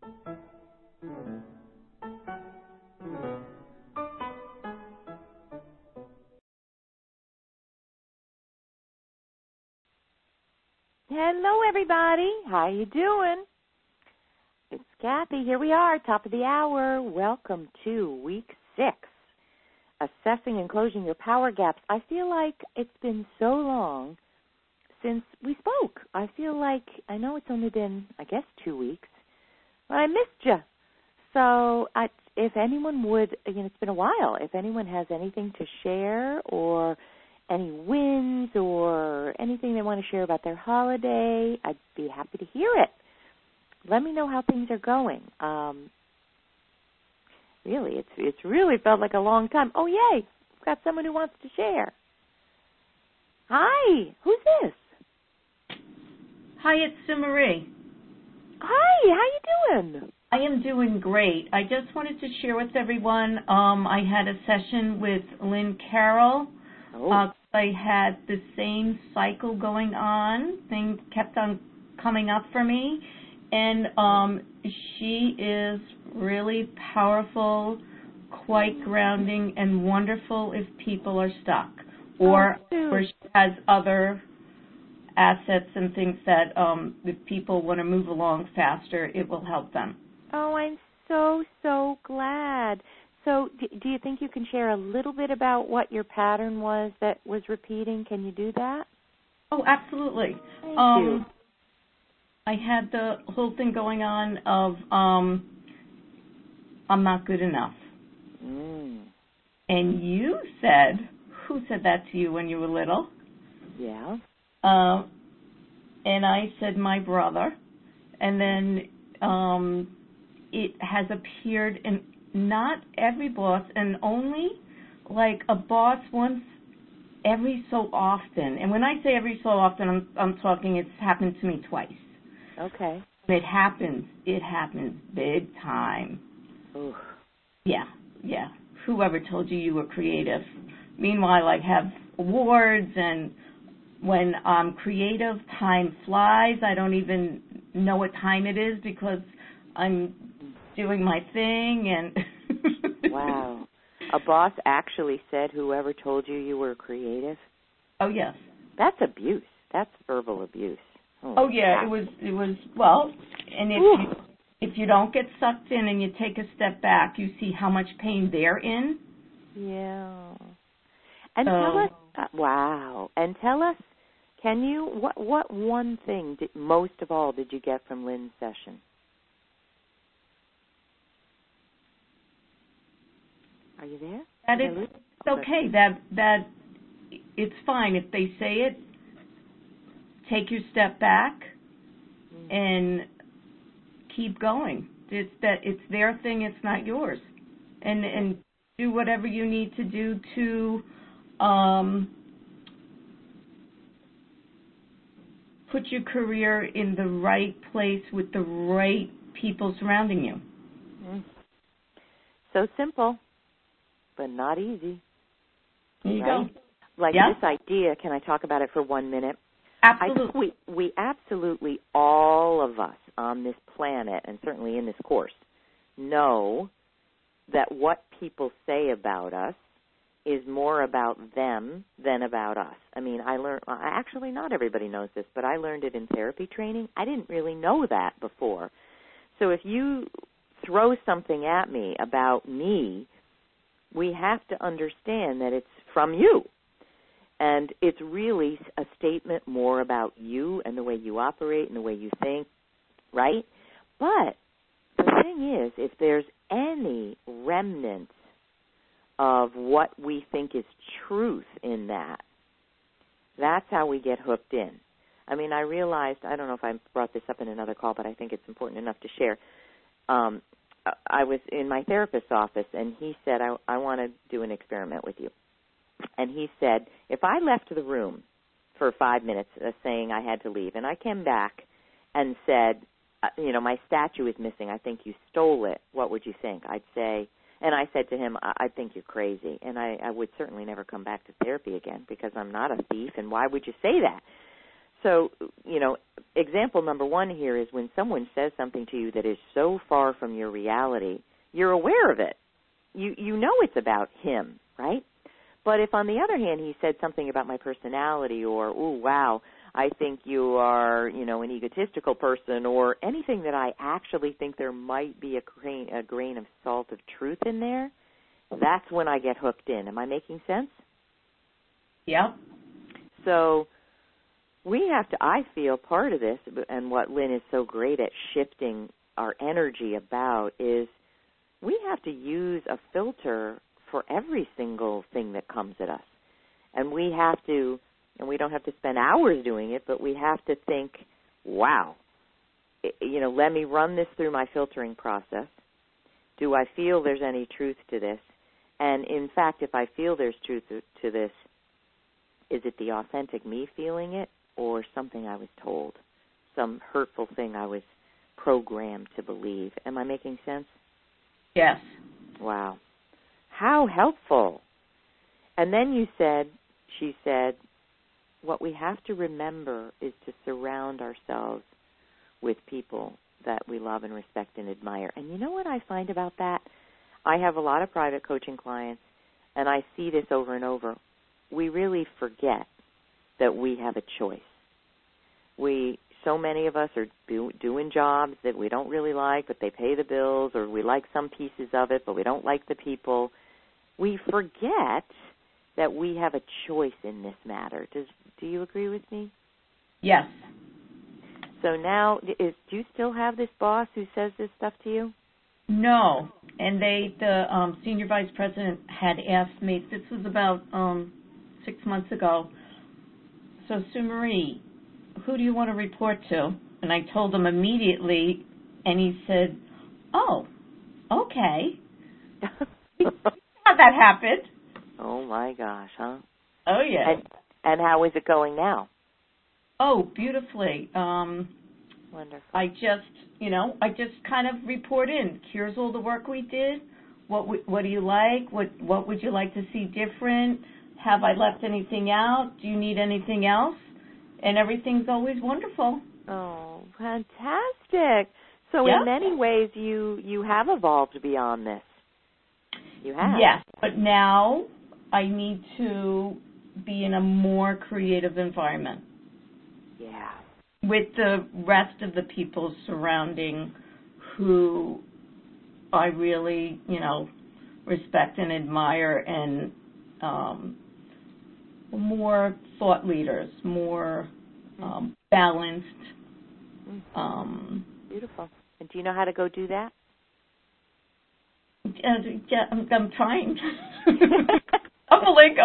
Hello, everybody. How you doing? It's Kathy. Here we are, top of the hour. Welcome to week 6, assessing and closing your power gaps. I feel like it's been so long since we spoke. I feel like, I know it's only been, 2 weeks, but I missed you. So if anyone would, it's been a while. If anyone has anything to share or any wins or anything they want to share about their holiday, I'd be happy to hear it. Let me know how things are going. Really, it's really felt like a long time. Oh, yay, we've got someone who wants to share. Hi, who's this? Hi, it's Sue Marie. Hi, how you doing? I am doing great. I just wanted to share with everyone, I had a session with Lynn Carroll. I had the same cycle going on. Things kept on coming up for me. And she is really powerful, quite grounding, and wonderful if people are stuck. Or she has other assets and things that if people want to move along faster, it will help them. Oh, I'm so glad. So do you think you can share a little bit about what your pattern was that was repeating? Can you do that? Oh, absolutely. Thank you. I had the whole thing going on of I'm not good enough. And you said, who said that to you when you were little? Yeah. And I said my brother. And then it has appeared in not every boss, and only like a boss once every so often. And when I say every so often, I'm talking it's happened to me twice. Okay. It happens big time. Ooh. Yeah. Whoever told you were creative. Meanwhile, I have awards, and when I'm creative, time flies. I don't even know what time it is because I'm doing my thing. And Wow. A boss actually said whoever told you were creative? Oh, yes. That's abuse. That's verbal abuse. Oh yeah, it was well, and if you don't get sucked in and you take a step back, you see how much pain they're in. Yeah. And tell us, wow. And tell us, can you, what one thing most of all did you get from Lynn's session? Are you there? That it's okay. That it's fine if they say it. Take your step back and keep going. It's their thing. It's not yours. And do whatever you need to do to put your career in the right place with the right people surrounding you. So simple, but not easy. There you right? go. Like this idea, can I talk about it for 1 minute? Absolutely. We absolutely, all of us on this planet, and certainly in this course, know that what people say about us is more about them than about us. I mean, actually not everybody knows this, but I learned it in therapy training. I didn't really know that before. So if you throw something at me about me, we have to understand that it's from you. And it's really a statement more about you and the way you operate and the way you think, right? But the thing is, if there's any remnant of what we think is truth in that, that's how we get hooked in. I mean, I realized, I don't know if I brought this up in another call, but I think it's important enough to share. I was in my therapist's office, and he said, I want to do an experiment with you. And he said, if I left the room for 5 minutes saying I had to leave, and I came back and said, my statue is missing, I think you stole it, what would you think? I'd say, and I said to him, I think you're crazy, and I would certainly never come back to therapy again because I'm not a thief, and why would you say that? So, example number one here is when someone says something to you that is so far from your reality, you're aware of it. You know it's about him, right? But if, on the other hand, he said something about my personality or, ooh, wow, I think you are, an egotistical person or anything that I actually think there might be a grain of salt of truth in there, that's when I get hooked in. Am I making sense? Yep. So we have to, I feel part of this, and what Lynn is so great at shifting our energy about is we have to use a filter for every single thing that comes at us. And we have to, and we don't have to spend hours doing it, but we have to think, wow, let me run this through my filtering process. Do I feel there's any truth to this? And in fact, if I feel there's truth to this, is it the authentic me feeling it or something I was told, some hurtful thing I was programmed to believe? Am I making sense? Yes. Wow. How helpful. And then she said, what we have to remember is to surround ourselves with people that we love and respect and admire. And you know what I find about that? I have a lot of private coaching clients, and I see this over and over. We really forget that we have a choice. So many of us are doing jobs that we don't really like, but they pay the bills, or we like some pieces of it, but we don't like the people. We forget that we have a choice in this matter. Do you agree with me? Yes. So now, do you still have this boss who says this stuff to you? No. And the senior vice president had asked me, this was about 6 months ago, so Sue Marie, who do you want to report to? And I told him immediately, and he said, oh, okay. How that happened. Oh, my gosh, huh? Oh, yeah. And how is it going now? Oh, beautifully. Wonderful. I just kind of report in. Here's all the work we did. What do you like? What would you like to see different? Have I left anything out? Do you need anything else? And everything's always wonderful. Oh, fantastic. So yep. In many ways, you have evolved beyond this. You have. Yes, but now I need to be in a more creative environment. Yeah. With the rest of the people surrounding who I really, respect and admire, and more thought leaders, more balanced. Beautiful. And do you know how to go do that? I'm trying. I'm a link.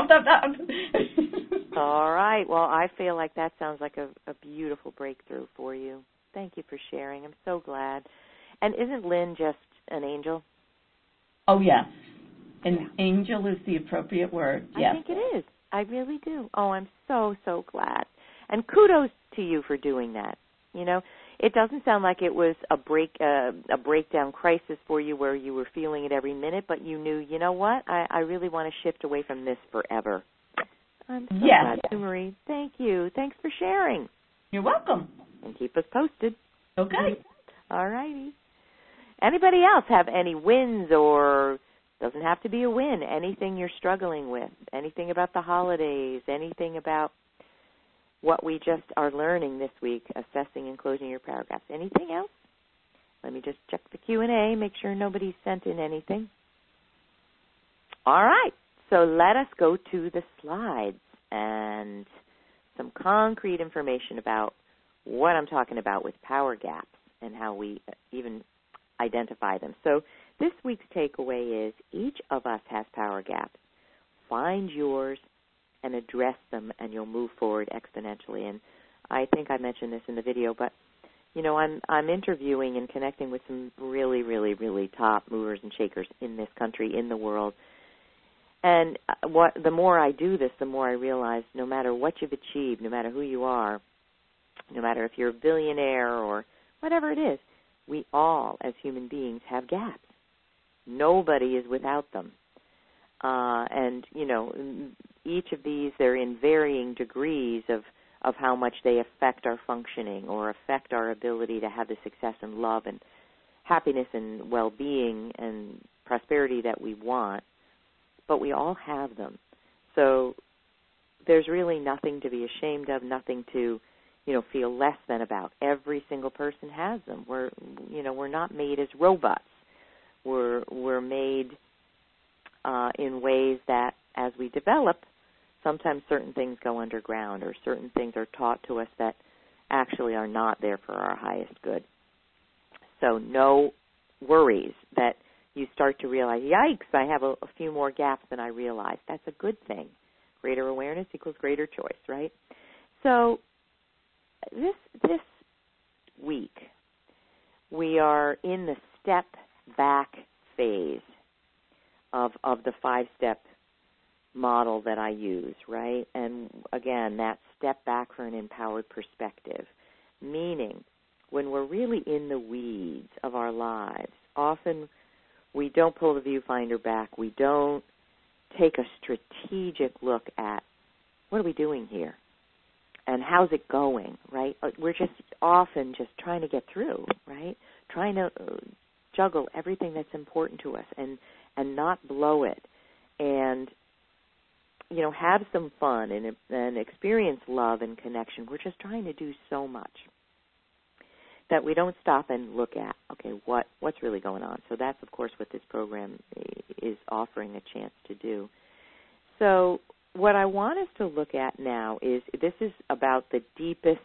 All right. Well, I feel like that sounds like a beautiful breakthrough for you. Thank you for sharing. I'm so glad. And isn't Lynn just an angel? Oh, yes. An angel is the appropriate word. Yes. I think it is. I really do. Oh, I'm so, so glad. And kudos to you for doing that. It doesn't sound like it was a breakdown crisis for you where you were feeling it every minute, but you knew, you know what, I really want to shift away from this forever. I'm so glad, Sue Marie. Thank you. Thanks for sharing. You're welcome. And keep us posted. Okay. All righty. Anybody else have any wins, or doesn't have to be a win, anything you're struggling with, anything about the holidays, anything about what we just are learning this week, assessing and closing your paragraphs. Anything else? Let me just check the Q&A, make sure nobody's sent in anything. All right, so let us go to the slides and some concrete information about what I'm talking about with power gaps and how we even identify them. So this week's takeaway is each of us has power gaps. Find yours and address them, and you'll move forward exponentially. And I think I mentioned this in the video, but, I'm interviewing and connecting with some really, really, really top movers and shakers in this country, in the world. And the more I do this, the more I realize no matter what you've achieved, no matter who you are, no matter if you're a billionaire or whatever it is, we all, as human beings, have gaps. Nobody is without them. And, each of these, they're in varying degrees of of how much they affect our functioning or affect our ability to have the success and love and happiness and well-being and prosperity that we want, but we all have them. So there's really nothing to be ashamed of, nothing to, feel less than about. Every single person has them. We're not made as robots. We're made in ways that, as we develop, sometimes certain things go underground or certain things are taught to us that actually are not there for our highest good. So no worries that you start to realize, yikes, I have a few more gaps than I realized. That's a good thing. Greater awareness equals greater choice, right? So this week, we are in the step back phase of the 5-step model that I use, right? And again, that step back for an empowered perspective, meaning when we're really in the weeds of our lives, often we don't pull the viewfinder back. We don't take a strategic look at what are we doing here and how's it going, right? We're just often just trying to get through, right? Trying to juggle everything that's important to us and not blow it and, have some fun and experience love and connection. We're just trying to do so much that we don't stop and look at, okay, what's really going on. So that's, of course, what this program is offering a chance to do. So what I want us to look at now is this is about the deepest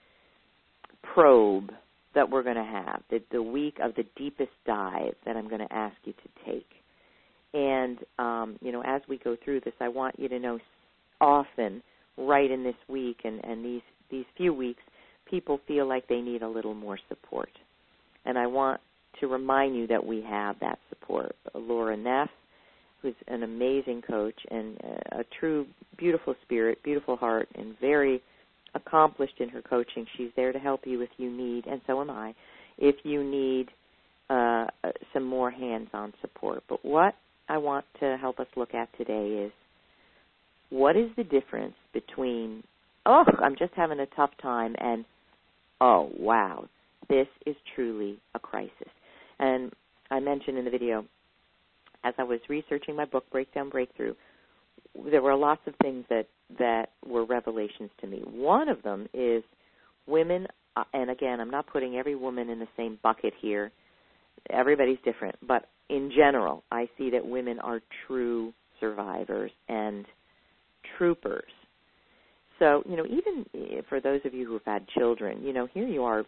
probe that we're going to have, the week of the deepest dive that I'm going to ask you to take. And, as we go through this, I want you to know often, right in this week and these few weeks, people feel like they need a little more support. And I want to remind you that we have that support. Laura Neff, who's an amazing coach and a true beautiful spirit, beautiful heart, and very accomplished in her coaching. She's there to help you if you need, and so am I, if you need some more hands-on support. But what I want to help us look at today is what is the difference between, I'm just having a tough time, and, oh, wow, this is truly a crisis. And I mentioned in the video, as I was researching my book, Breakdown Breakthrough, there were lots of things that were revelations to me. One of them is women, and again, I'm not putting every woman in the same bucket here. Everybody's different. But in general, I see that women are true survivors and troopers. So, even for those of you who have had children, here you are,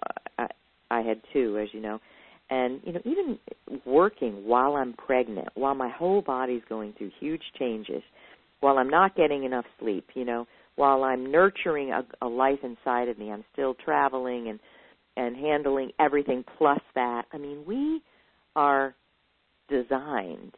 I had 2, as you know, and, even working while I'm pregnant, while my whole body's going through huge changes, while I'm not getting enough sleep, while I'm nurturing a life inside of me, I'm still traveling and handling everything plus that. I mean, we are designed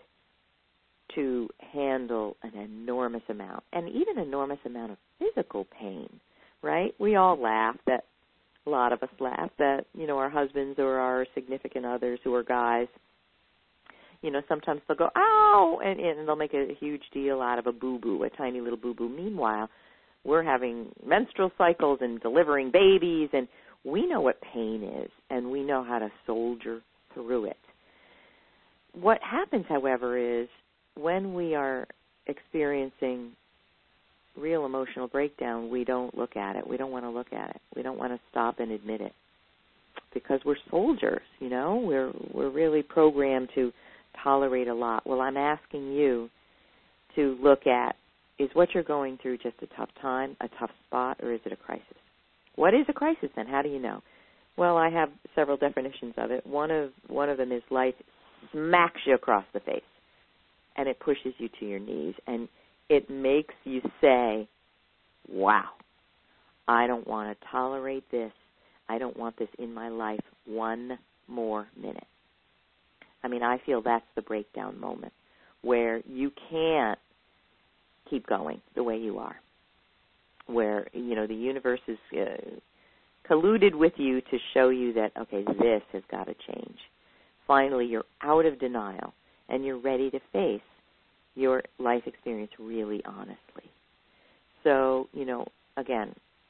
to handle an enormous amount, and even enormous amount of physical pain, right? We all laugh that, a lot of us laugh that, our husbands or our significant others who are guys, sometimes they'll go, ow, and they'll make a huge deal out of a boo-boo, a tiny little boo-boo. Meanwhile, we're having menstrual cycles and delivering babies, and we know what pain is, and we know how to soldier through it. What happens, however, is when we are experiencing real emotional breakdown, we don't look at it. We don't want to look at it. We don't want to stop and admit it because we're soldiers, We're really programmed to tolerate a lot. Well, I'm asking you to look at, is what you're going through just a tough time, a tough spot, or is it a crisis? What is a crisis then? How do you know? Well, I have several definitions of it. One of them is life smacks you across the face, and it pushes you to your knees, and it makes you say, wow, I don't want to tolerate this. I don't want this in my life one more minute. I mean, I feel that's the breakdown moment where you can't keep going the way you are, where, the universe is colluded with you to show you that, okay, this has got to change. Finally, you're out of denial, and you're ready to face your life experience really honestly. So, again,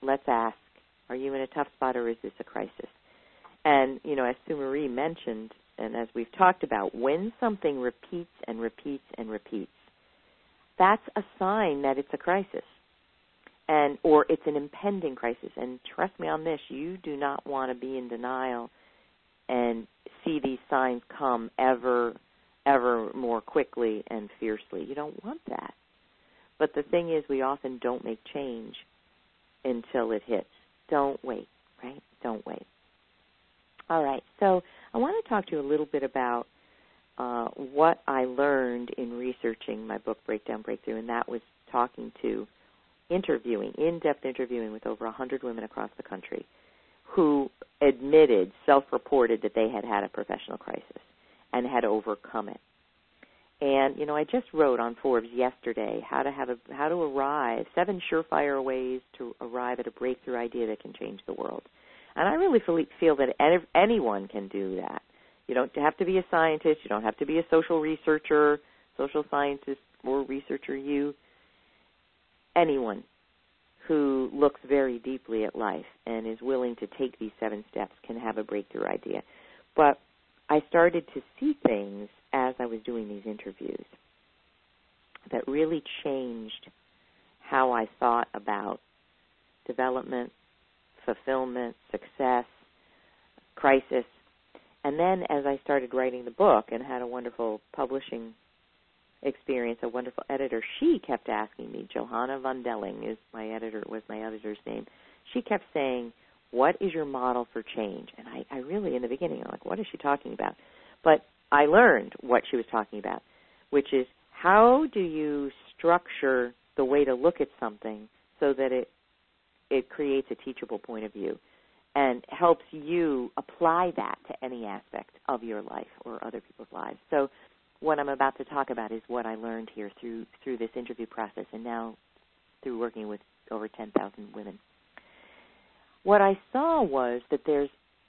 let's ask, are you in a tough spot or is this a crisis? And, as Sue Marie mentioned, and as we've talked about, when something repeats and repeats and repeats, that's a sign that it's a crisis, or it's an impending crisis. And trust me on this, you do not want to be in denial and see these signs come ever more quickly and fiercely. You don't want that. But the thing is, we often don't make change until it hits. Don't wait, right? Don't wait. All right, so I want to talk to you a little bit about what I learned in researching my book, Breakdown Breakthrough, and that was in-depth interviewing with over 100 women across the country who self-reported that they had had a professional crisis and had overcome it. And, I just wrote on Forbes yesterday how to arrive, 7 surefire ways to arrive at a breakthrough idea that can change the world. And I really feel that anyone can do that. You don't have to be a scientist. You don't have to be a social researcher, social scientist or researcher. Anyone who looks very deeply at life and is willing to take these 7 steps can have a breakthrough idea. But I started to see things as I was doing these interviews that really changed how I thought about development, fulfillment, success, crisis. And then as I started writing the book and had a wonderful publishing experience, a wonderful editor, she kept asking me, Johanna von Delling was my editor's name. She kept saying, what is your model for change? And I really, in the beginning, I'm like, what is she talking about? But I learned what she was talking about, which is how do you structure the way to look at something so that it creates a teachable point of view and helps you apply that to any aspect of your life or other people's lives. So what I'm about to talk about is what I learned here through this interview process and now through working with over 10,000 women. What I saw was that there's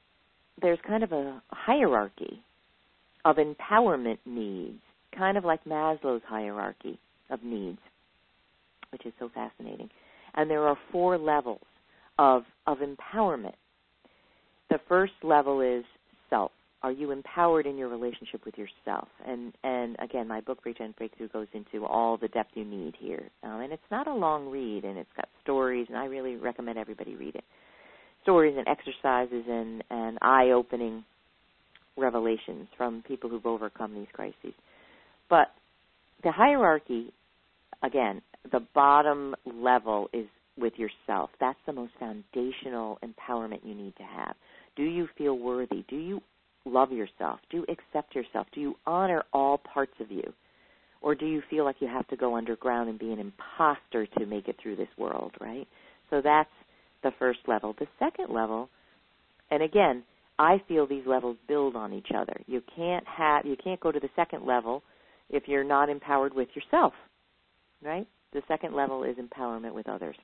kind of a hierarchy of empowerment needs, kind of like Maslow's hierarchy of needs, which is so fascinating. And there are 4 levels of empowerment. The first level is self. Are you empowered in your relationship with yourself? And again, my book, Breakdown Breakthrough, goes into all the depth you need here. And it's not a long read, and it's got stories, and I really recommend everybody read it. Stories and exercises and eye-opening revelations from people who've overcome these crises. But the hierarchy, again, the bottom level is with yourself. That's the most foundational empowerment you need to have. Do you feel worthy? Do you love yourself? Do you accept yourself? Do you honor all parts of you? Or do you feel like you have to go underground and be an imposter to make it through this world, right? So that's the first level. The second level, and again, I feel these levels build on each other. You can't go to the second level if you're not empowered with yourself, right? The second level is empowerment with others.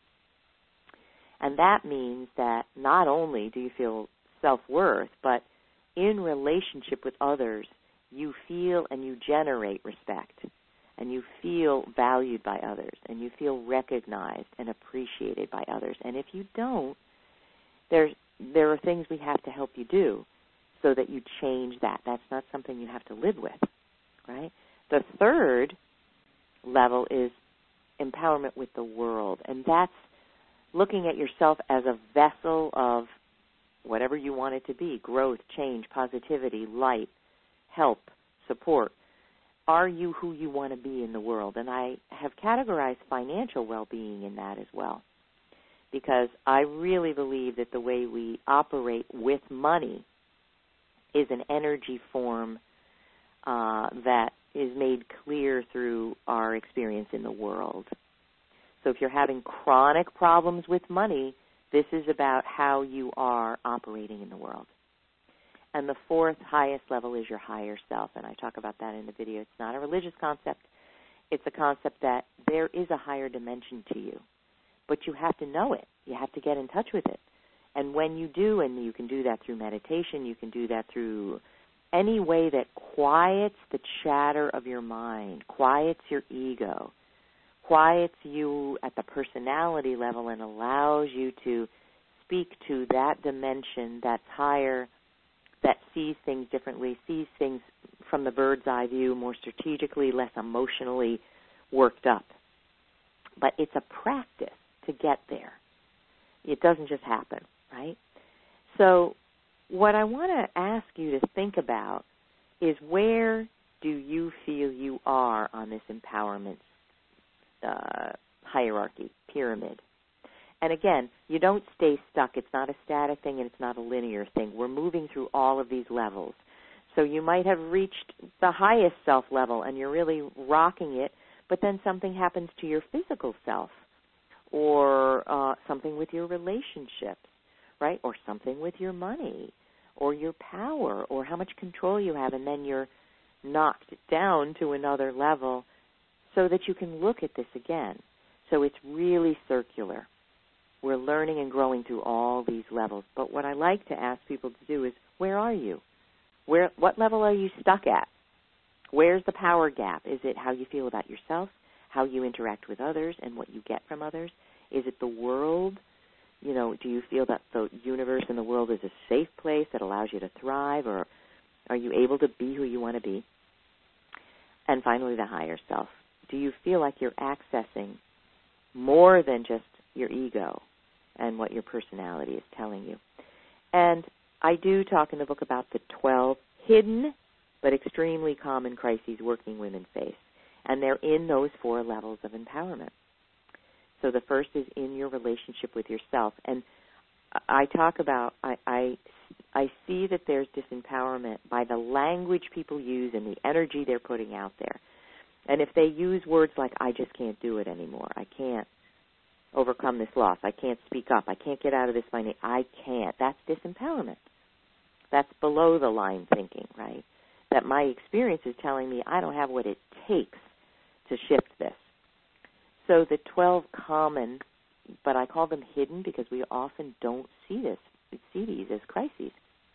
And that means that not only do you feel self-worth, but in relationship with others, you feel and you generate respect, and you feel valued by others, and you feel recognized and appreciated by others. And if you don't, there are things we have to help you do so that you change that. That's not something you have to live with, right? The third level is empowerment with the world, and that's looking at yourself as a vessel of whatever you want it to be, growth, change, positivity, light, help, support. Are you who you want to be in the world? And I have categorized financial well-being in that as well, because I really believe that the way we operate with money is an energy form that is made clear through our experience in the world. So if you're having chronic problems with money, this is about how you are operating in the world. And the fourth highest level is your higher self, and I talk about that in the video. It's not a religious concept. It's a concept that there is a higher dimension to you, but you have to know it. You have to get in touch with it. And when you do, and you can do that through meditation, you can do that through any way that quiets the chatter of your mind, quiets your ego, quiets you at the personality level and allows you to speak to that dimension that's higher, that sees things differently, sees things from the bird's eye view, more strategically, less emotionally worked up. But it's a practice to get there. It doesn't just happen, right? So what I want to ask you to think about is, where do you feel you are on this empowerment hierarchy, pyramid? And again, you don't stay stuck. It's not a static thing and it's not a linear thing. We're moving through all of these levels. So you might have reached the highest self level and you're really rocking it, but then something happens to your physical self, or something with your relationships, right? Or something with your money, or your power, or how much control you have, and then you're knocked down to another level so that you can look at this again. So it's really circular. We're learning and growing through all these levels. But what I like to ask people to do is, where are you? What level are you stuck at? Where's the power gap? Is it how you feel about yourself, how you interact with others, and what you get from others? Is it the world? You know, do you feel that the universe and the world is a safe place that allows you to thrive, or are you able to be who you want to be? And finally, the higher self. Do you feel like you're accessing more than just your ego and what your personality is telling you? And I do talk in the book about the 12 hidden but extremely common crises working women face. And they're in those 4 levels of empowerment. So the first is in your relationship with yourself. And I talk about, I see that there's disempowerment by the language people use and the energy they're putting out there. And if they use words like, I just can't do it anymore, I can't overcome this loss, I can't speak up, I can't get out of this financial, I can't, that's disempowerment. That's below the line thinking, right? That my experience is telling me I don't have what it takes to shift this. So the 12 common, but I call them hidden because we often don't see this. We see these as crises.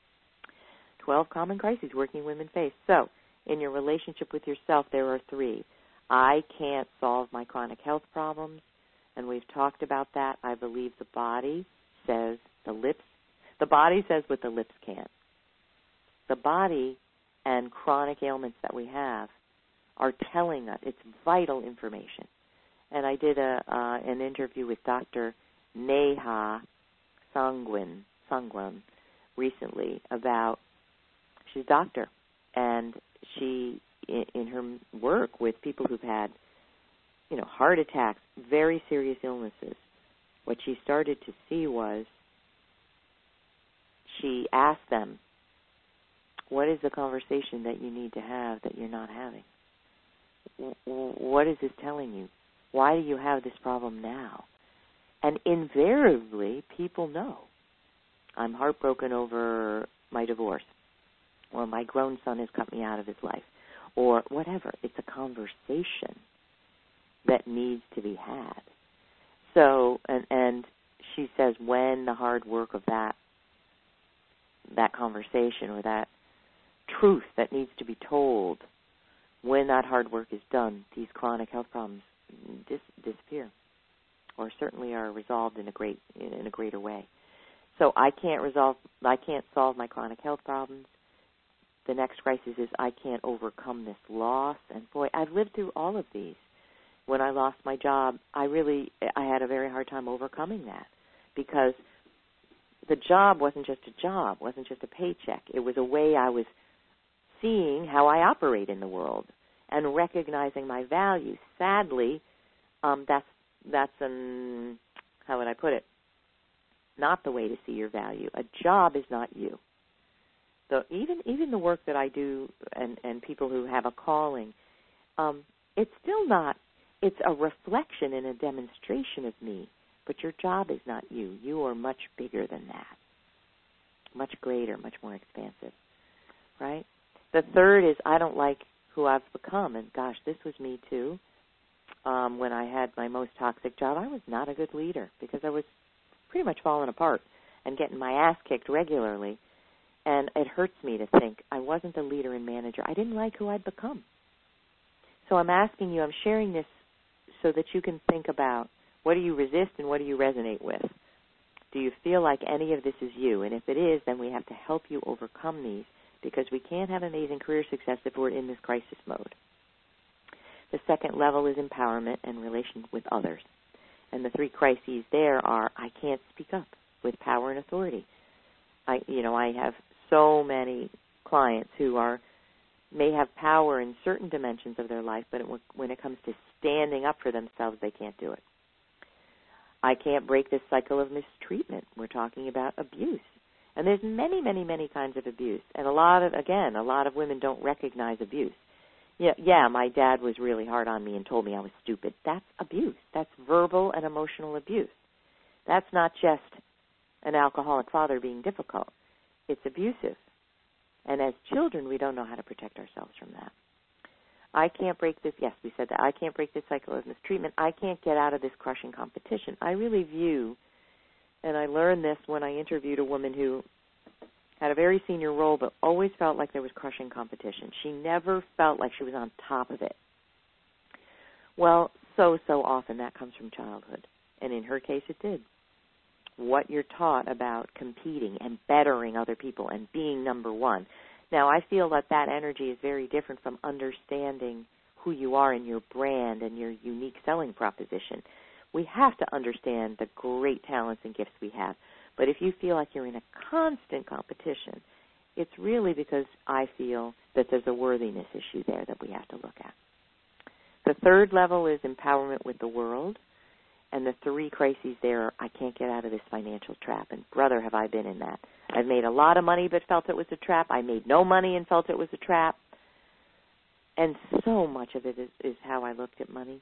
12 common crises working women face. So in your relationship with yourself, there are 3. I can't solve my chronic health problems, and we've talked about that. I believe the body says the body says what the lips can't. The body and chronic ailments that we have are telling us, it's vital information. And I did an interview with Dr. Neha Sangwan recently about, she's a doctor, and she, in her work with people who've had, heart attacks, very serious illnesses, what she started to see was, she asked them, what is the conversation that you need to have that you're not having? What is this telling you? Why do you have this problem now? And invariably, people know. I'm heartbroken over my divorce, or my grown son has cut me out of his life, or whatever. It's a conversation that needs to be had. So, and she says when the hard work of that conversation or that truth that needs to be told, when that hard work is done, these chronic health problems disappear, or certainly are resolved in a greater way. So I can't solve my chronic health problems. The next crisis is I can't overcome this loss. And boy, I've lived through all of these. When I lost my job, I had a very hard time overcoming that, because the job wasn't just a job, wasn't just a paycheck. It was a way I was seeing how I operate in the world and recognizing my value. Sadly, that's how would I put it? Not the way to see your value. A job is not you. So even the work that I do and people who have a calling, it's still not. It's a reflection and a demonstration of me. But your job is not you. You are much bigger than that. Much greater, much more expansive. Right? The third is I don't like who I've become. And gosh, this was me too. When I had my most toxic job, I was not a good leader because I was pretty much falling apart and getting my ass kicked regularly. And it hurts me to think I wasn't the leader and manager. I didn't like who I'd become. So I'm asking you, I'm sharing this so that you can think about, what do you resist and what do you resonate with? Do you feel like any of this is you? And if it is, then we have to help you overcome these, because we can't have amazing career success if we're in this crisis mode. The second level is empowerment and relation with others. And the three crises there are, I can't speak up with power and authority. I have so many clients who may have power in certain dimensions of their life, but when it comes to standing up for themselves, they can't do it. I can't break this cycle of mistreatment. We're talking about abuse. And there's many, many, many kinds of abuse. And a lot of women don't recognize abuse. Yeah, my dad was really hard on me and told me I was stupid. That's abuse. That's verbal and emotional abuse. That's not just an alcoholic father being difficult. It's abusive. And as children, we don't know how to protect ourselves from that. I can't break this. Yes, we said that. I can't break this cycle of mistreatment. I can't get out of this crushing competition. I really view, and I learned this when I interviewed a woman who had a very senior role but always felt like there was crushing competition. She never felt like she was on top of it. Well, so often that comes from childhood. And in her case, it did. What you're taught about competing and bettering other people and being number one. Now, I feel that energy is very different from understanding who you are and your brand and your unique selling proposition. We have to understand the great talents and gifts we have. But if you feel like you're in a constant competition, it's really because I feel that there's a worthiness issue there that we have to look at. The third level is empowerment with the world. And the three crises there are, I can't get out of this financial trap. And brother, have I been in that. I've made a lot of money but felt it was a trap. I made no money and felt it was a trap. And so much of it is how I looked at money.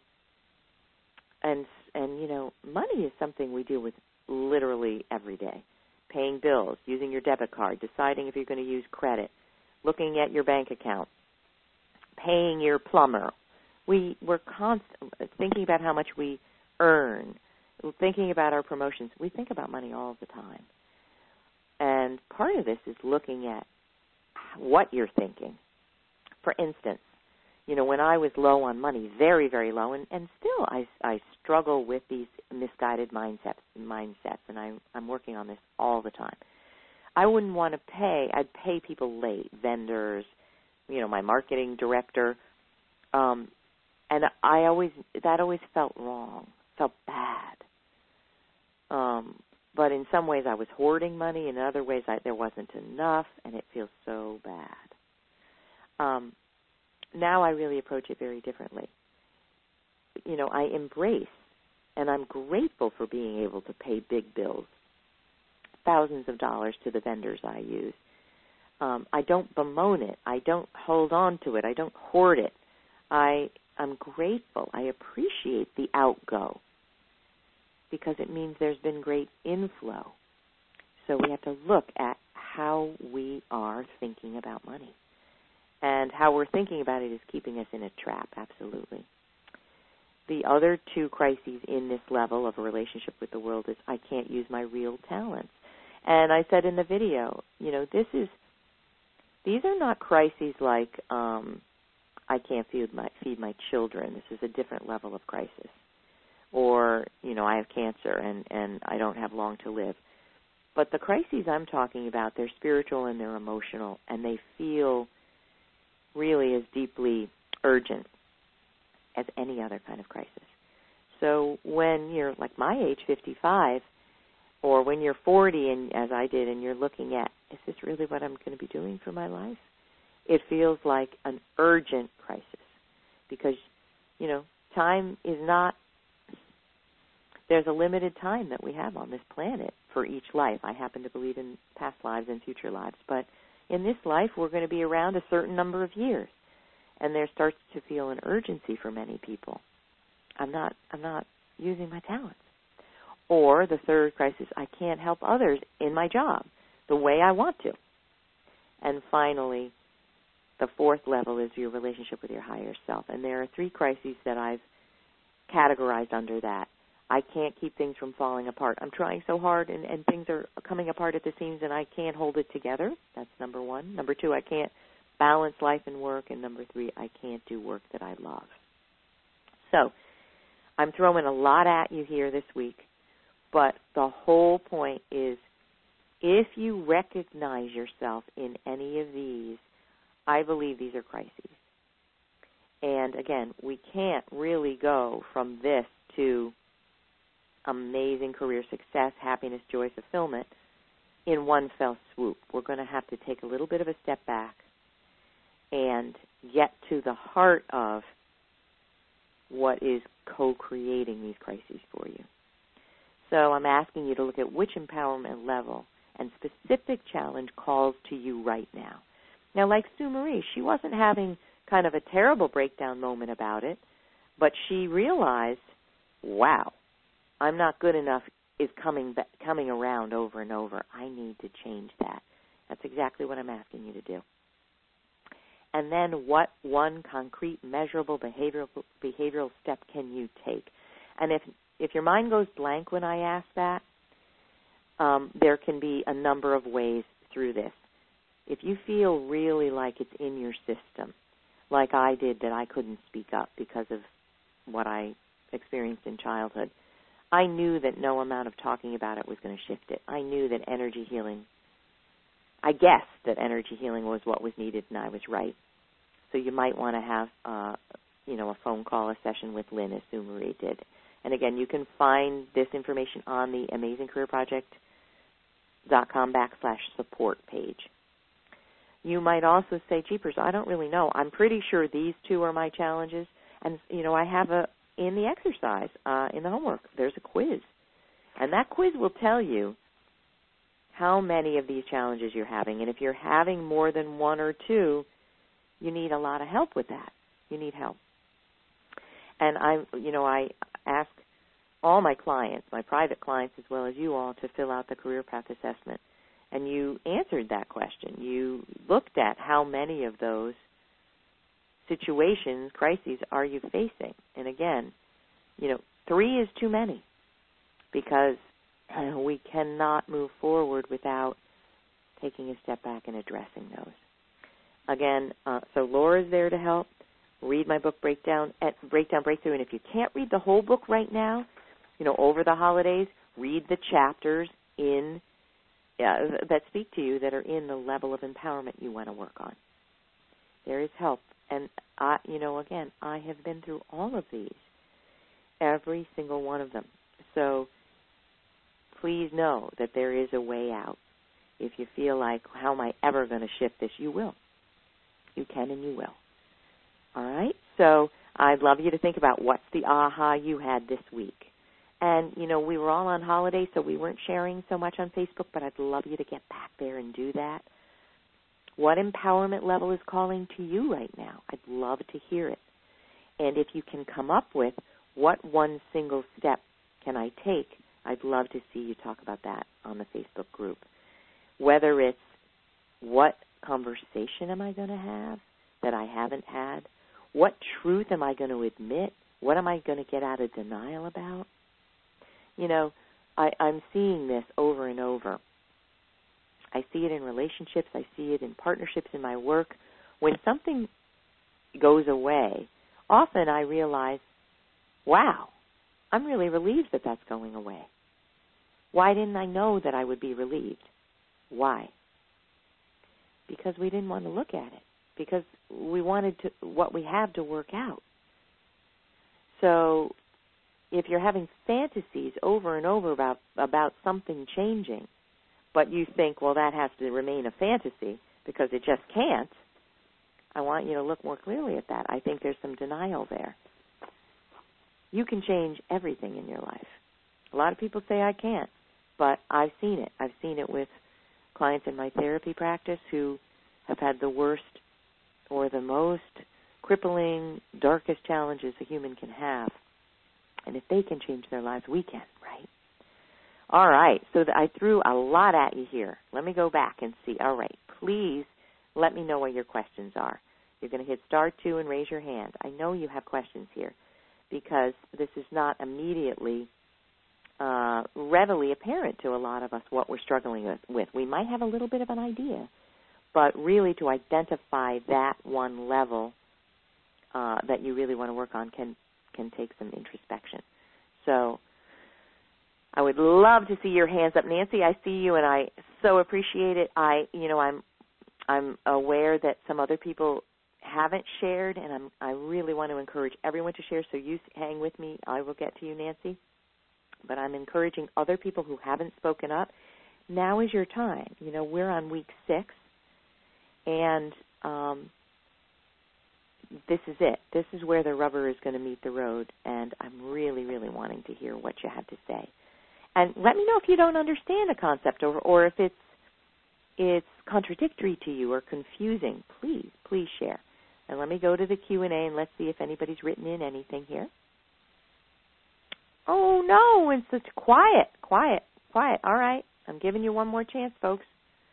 And money is something we deal with literally every day. Paying bills, using your debit card, deciding if you're going to use credit, looking at your bank account, paying your plumber. We're constantly thinking about how much we earn, thinking about our promotions. We think about money all the time. And part of this is looking at what you're thinking. For instance, when I was low on money, very, very low, and still I struggle with these misguided mindsets, and I'm working on this all the time. I wouldn't want to pay. I'd pay people late, vendors, my marketing director, and that always felt wrong. Felt bad. But in some ways I was hoarding money, in other ways there wasn't enough, and it feels so bad. Now I really approach it very differently. I embrace, and I'm grateful for being able to pay big bills, thousands of dollars to the vendors I use. I don't bemoan it. I don't hold on to it. I don't hoard it. I'm grateful. I appreciate the outgo because it means there's been great inflow. So we have to look at how we are thinking about money. And how we're thinking about it is keeping us in a trap, absolutely. The other two crises in this level of a relationship with the world is I can't use my real talents. And I said in the video, these are not crises like I can't feed my children. This is a different level of crisis. Or, I have cancer and I don't have long to live. But the crises I'm talking about, they're spiritual and they're emotional, and they feel really as deeply urgent as any other kind of crisis. So when you're like my age, 55, or when you're 40, and as I did, and you're looking at, is this really what I'm going to be doing for my life? It feels like an urgent crisis because, time is not, there's a limited time that we have on this planet for each life. I happen to believe in past lives and future lives, but in this life we're going to be around a certain number of years, and there starts to feel an urgency for many people. I'm not using my talents. Or the third crisis, I can't help others in my job the way I want to. And finally, the fourth level is your relationship with your higher self. And there are three crises that I've categorized under that. I can't keep things from falling apart. I'm trying so hard, and things are coming apart at the seams, and I can't hold it together. That's number one. Number two, I can't balance life and work. And number three, I can't do work that I love. So I'm throwing a lot at you here this week, but the whole point is if you recognize yourself in any of these, I believe these are crises. And again, we can't really go from this to amazing career success, happiness, joy, fulfillment in one fell swoop. We're going to have to take a little bit of a step back and get to the heart of what is co-creating these crises for you. So I'm asking you to look at which empowerment level and specific challenge calls to you right now. Now, like Sue Marie, she wasn't having kind of a terrible breakdown moment about it, but she realized, wow, I'm not good enough is coming around over and over. I need to change that. That's exactly what I'm asking you to do. And then what one concrete, measurable behavioral step can you take? And if your mind goes blank when I ask that, there can be a number of ways through this. If you feel really like it's in your system, like I did, that I couldn't speak up because of what I experienced in childhood, I knew that no amount of talking about it was going to shift it. I knew that energy healing, I guessed that energy healing was what was needed, and I was right. So you might want to have, a phone call, a session with Lynn, as Sue Marie did. And again, you can find this information on the amazingcareerproject.com/support page. You might also say, jeepers, I don't really know. I'm pretty sure these two are my challenges. And, I have in the exercise, in the homework, there's a quiz. And that quiz will tell you how many of these challenges you're having. And if you're having more than one or two, you need a lot of help with that. You need help. And I ask all my clients, my private clients as well as you all, to fill out the career path assessment. And you answered that question. You looked at how many of those situations, crises, are you facing. And again, 3 is too many, because we cannot move forward without taking a step back and addressing those. Again, so Laura's there to help. Read my book, Breakdown Breakthrough. And if you can't read the whole book right now, over the holidays, read the chapters that speak to you, that are in the level of empowerment you want to work on. There is help. And, again, I have been through all of these, every single one of them. So please know that there is a way out. If you feel like, how am I ever going to shift this? You will. You can and you will. All right? So I'd love you to think about what's the aha you had this week. And, we were all on holiday, so we weren't sharing so much on Facebook, but I'd love you to get back there and do that. What empowerment level is calling to you right now? I'd love to hear it. And if you can come up with what one single step can I take, I'd love to see you talk about that on the Facebook group. Whether it's what conversation am I going to have that I haven't had? What truth am I going to admit? What am I going to get out of denial about? I'm seeing this over and over. I see it in relationships. I see it in partnerships in my work. When something goes away, often I realize, wow, I'm really relieved that that's going away. Why didn't I know that I would be relieved? Why? Because we didn't want to look at it. Because we wanted what we have to work out. So if you're having fantasies over and over about something changing, but you think, well, that has to remain a fantasy because it just can't, I want you to look more clearly at that. I think there's some denial there. You can change everything in your life. A lot of people say I can't, but I've seen it. I've seen it with clients in my therapy practice who have had the worst or the most crippling, darkest challenges a human can have. And if they can change their lives, we can, right? All right, so I threw a lot at you here. Let me go back and see. All right, please let me know what your questions are. You're going to hit *2 and raise your hand. I know you have questions here because this is not immediately readily apparent to a lot of us what we're struggling with. We might have a little bit of an idea, but really to identify that one level that you really want to work on can can take some introspection. So I would love to see your hands up. Nancy, I see you, and I so appreciate it. I'm aware that some other people haven't shared, and I really want to encourage everyone to share, so you hang with me. I will get to you, Nancy. But I'm encouraging other people who haven't spoken up. Now is your time. We're on week 6, and this is it. This is where the rubber is going to meet the road, and I'm really, really wanting to hear what you have to say. And let me know if you don't understand a concept or if it's contradictory to you or confusing. Please share. And let me go to the Q&A and let's see if anybody's written in anything here. Oh, no, it's such quiet. All right, I'm giving you one more chance, folks.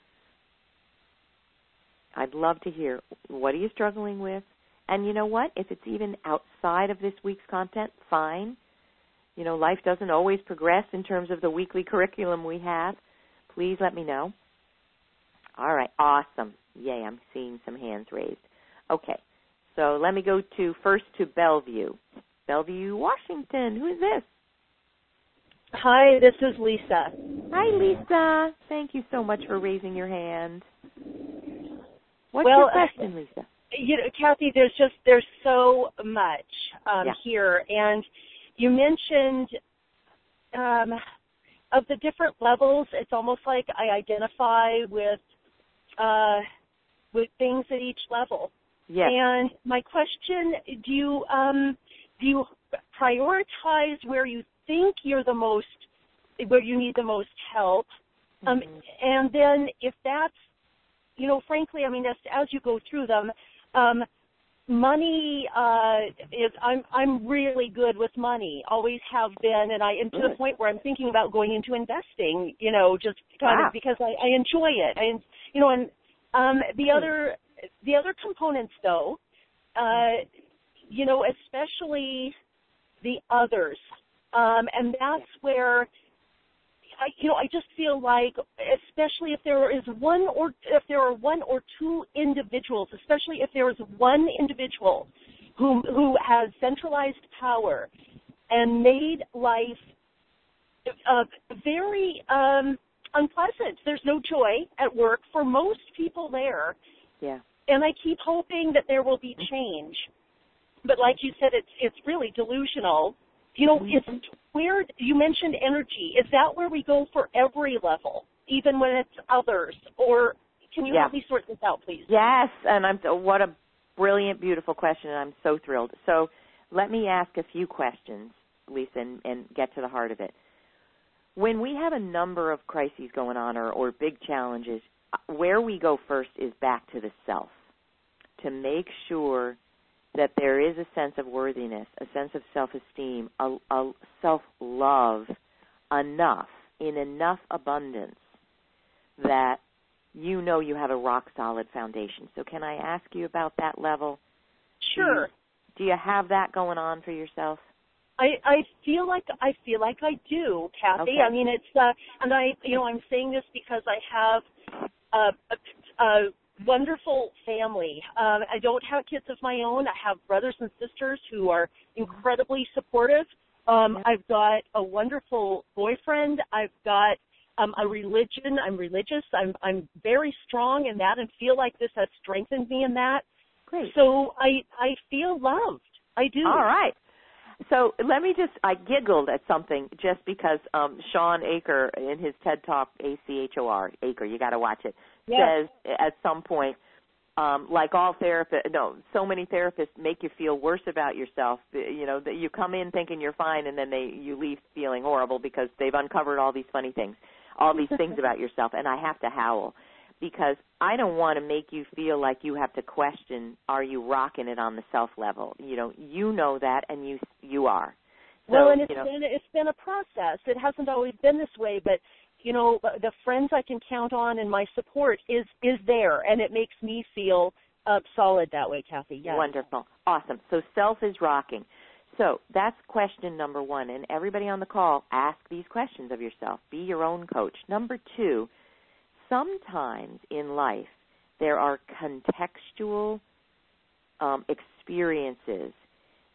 I'd love to hear, what are you struggling with? And you know what? If it's even outside of this week's content, fine. Life doesn't always progress in terms of the weekly curriculum we have. Please let me know. All right, awesome. Yay, I'm seeing some hands raised. Okay, so let me go first to Bellevue. Bellevue, Washington. Who is this? Hi, this is Lisa. Hi, Lisa. Thank you so much for raising your hand. What's your question, Lisa? Kathy, there's so much here, and you mentioned of the different levels. It's almost like I identify with things at each level. Yes. And my question: do you prioritize where you think where you need the most help, and then if that's, frankly, as you go through them, money is I'm really good with money, always have been, and to the point where I'm thinking about going into investing, just kind of because I enjoy it, and the other components though, especially the others, and that's where I just feel like, especially if there are one or two individuals, especially if there is one individual who has centralized power and made life very unpleasant. There's no joy at work for most people there. Yeah. And I keep hoping that there will be change. But like you said, it's really delusional. It's weird. You mentioned energy. Is that where we go for every level, even when it's others? Or can you help me sort this out, please? Yes, and what a brilliant, beautiful question, and I'm so thrilled. So let me ask a few questions, Lisa, and get to the heart of it. When we have a number of crises going on or big challenges, where we go first is back to the self, to make sure that there is a sense of worthiness, a sense of self-esteem, a self-love in enough abundance that you have a rock-solid foundation. So can I ask you about that level? Sure. Do you have that going on for yourself? I feel like I do, Kathy. Okay. It's and I'm saying this because I have a wonderful family. I don't have kids of my own. I have brothers and sisters who are incredibly supportive. I've got a wonderful boyfriend. I've got a religion. I'm religious. I'm very strong in that and feel like this has strengthened me in that. Great. So I feel loved. I do. All right. So let me I giggled at something just because Sean Aker in his TED Talk, ACHOR, Aker, you got to watch it, says at some point, like all therapists, so many therapists make you feel worse about yourself. That you come in thinking you're fine and then you leave feeling horrible because they've uncovered all these funny things, all these things about yourself. And I have to howl because I don't want to make you feel like you have to question, are you rocking it on the self level? You know that, and you are. So, well, and it's been a process. It hasn't always been this way, but the friends I can count on and my support is there, and it makes me feel solid that way, Kathy. Yes. Wonderful. Awesome. So self is rocking. So that's question number one. And everybody on the call, ask these questions of yourself. Be your own coach. Number two, sometimes in life there are contextual experiences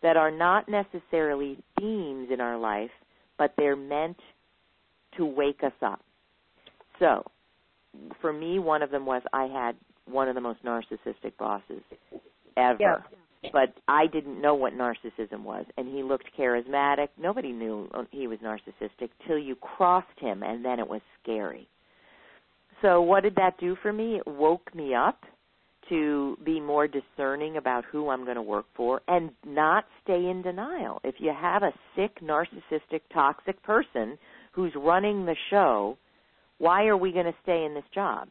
that are not necessarily themes in our life, but they're meant to wake us up. So, for me, one of them was I had one of the most narcissistic bosses ever. Yeah. But I didn't know what narcissism was, and he looked charismatic. Nobody knew he was narcissistic till you crossed him, and then it was scary. So what did that do for me? It woke me up to be more discerning about who I'm going to work for and not stay in denial. If you have a sick, narcissistic, toxic person who's running the show, why are we going to stay in this job?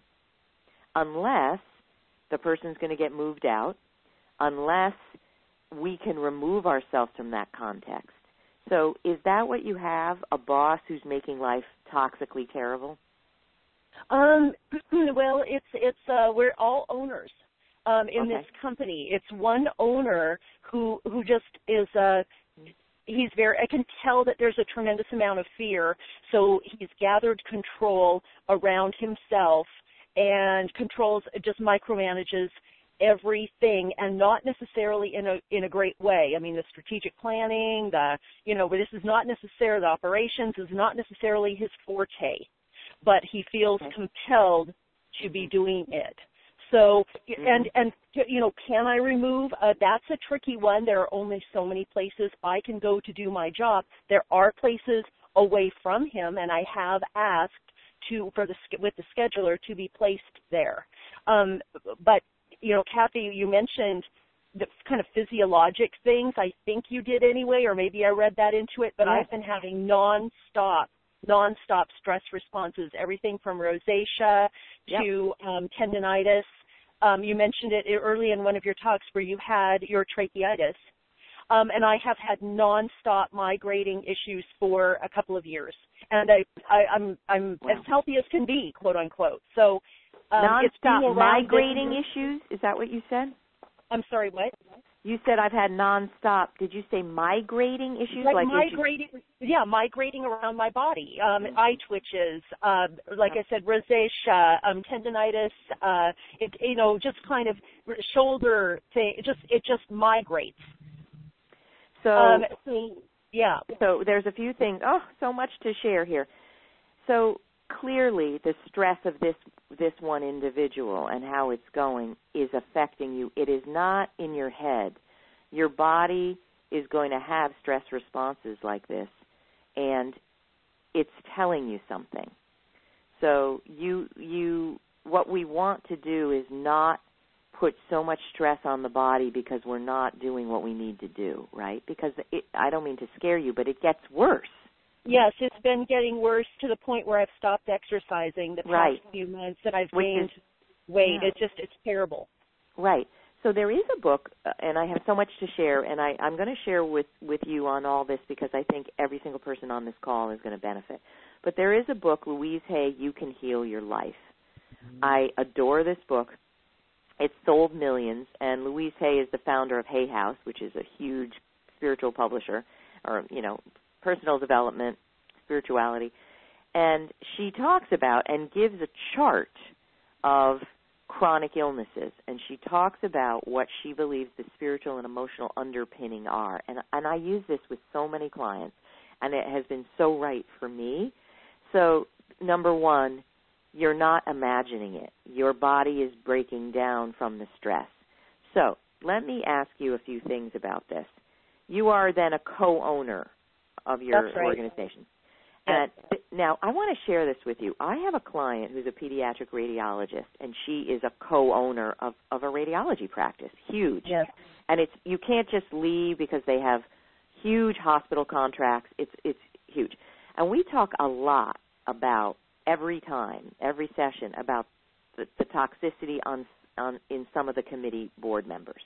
Unless the person's going to get moved out, unless we can remove ourselves from that context. So is that what you have, a boss who's making life toxically terrible? Well, it's we're all owners in this company. It's one owner who just is he's very, I can tell that there's a tremendous amount of fear, so he's gathered control around himself and just micromanages everything, and not necessarily in a great way. I mean, the strategic planning, but this is not necessarily, the operations is not necessarily his forte, but he feels compelled to be doing it. So, and can I remove? That's a tricky one. There are only so many places I can go to do my job. There are places away from him, and I have asked with the scheduler to be placed there. But Kathy, you mentioned the kind of physiologic things. I think you did anyway, or maybe I read that into it, but I've been having nonstop stress responses, everything from rosacea to tendinitis. You mentioned it early in one of your talks where you had your tracheitis. And I have had nonstop migrating issues for a couple of years. And I'm as healthy as can be, quote unquote. So nonstop migrating issues? Is that what you said? I'm sorry, what? You said I've had nonstop. Did you say migrating issues? Like migrating, migrating around my body. Eye twitches, like I said, rosacea, tendinitis, just kind of shoulder thing. It just migrates. So there's a few things. Oh, so much to share here. So clearly the stress of this one individual and how it's going is affecting you. It is not in your head. Your body is going to have stress responses like this, and it's telling you something. So what we want to do is not put so much stress on the body because we're not doing what we need to do, right? Because I don't mean to scare you, but it gets worse. Yes, it's been getting worse to the point where I've stopped exercising the past few months, and I've gained weight. Yeah. It's terrible. Right. So there is a book, and I have so much to share, and I'm going to share with you on all this because I think every single person on this call is going to benefit. But there is a book, Louise Hay, You Can Heal Your Life. Mm-hmm. I adore this book. It's sold millions, and Louise Hay is the founder of Hay House, which is a huge spiritual publisher, or, personal development, spirituality. And she talks about and gives a chart of chronic illnesses, and she talks about what she believes the spiritual and emotional underpinning are. And I use this with so many clients, and it has been so right for me. So, number one, you're not imagining it. Your body is breaking down from the stress. So let me ask you a few things about this. You are then a co-owner of your organization. Yes. And now I want to share this with you. I have a client who's a pediatric radiologist, and she is a co-owner of a radiology practice, huge. Yes. And you can't just leave because they have huge hospital contracts. It's huge. And we talk a lot about every session about the toxicity in some of the committee board members.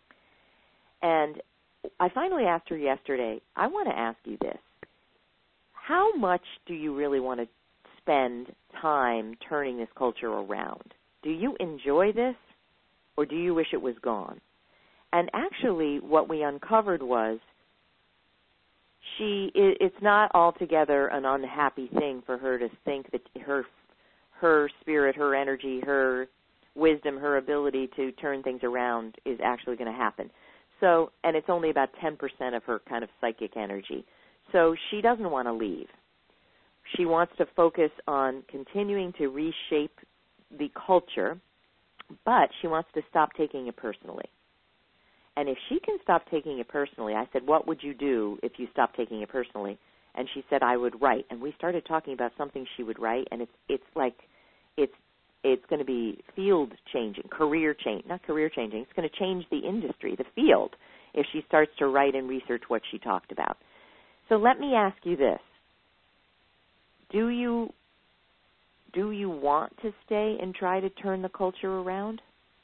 And I finally asked her yesterday, I want to ask you this. How much do you really want to spend time turning this culture around? Do you enjoy this, or do you wish it was gone? And actually what we uncovered was it's not altogether an unhappy thing for her to think that her spirit, her energy, her wisdom, her ability to turn things around is actually going to happen. also, and it's only about 10% of her kind of psychic energy. So she doesn't want to leave. She wants to focus on continuing to reshape the culture, but she wants to stop taking it personally. And if she can stop taking it personally, I said, what would you do if you stopped taking it personally? And she said, I would write. And we started talking about something she would write, and it's going to be field changing, not career changing. It's going to change the industry, the field, if she starts to write and research what she talked about. So let me ask you this. Do you want to stay and try to turn the culture around?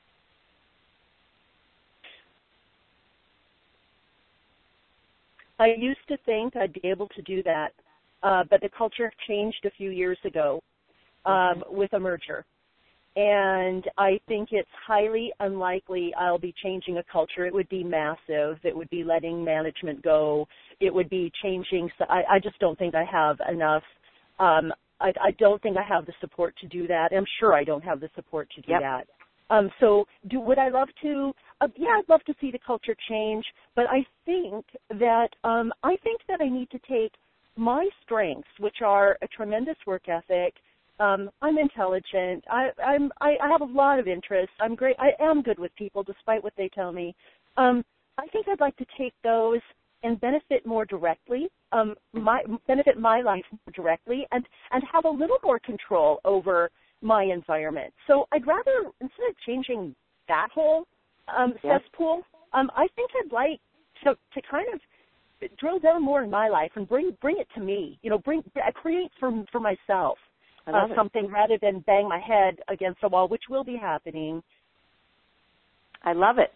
I used to think I'd be able to do that, but the culture changed a few years ago with a merger. And I think it's highly unlikely I'll be changing a culture. It would be massive. It would be letting management go. It would be changing. I just don't think I have enough. I don't think I have the support to do that. I'm sure I don't have the support to do that. Would I love to? Yeah, I'd love to see the culture change. But I think that I need to take my strengths, which are a tremendous work ethic. I'm intelligent. I have a lot of interests. I'm great. I am good with people, despite what they tell me. I think I'd like to take those and benefit more directly, benefit my life more directly, and have a little more control over my environment. So I'd rather, instead of changing that whole cesspool, I think I'd like to kind of drill down more in my life and bring it to me. Create for myself something rather than bang my head against a wall, which will be happening. I love it.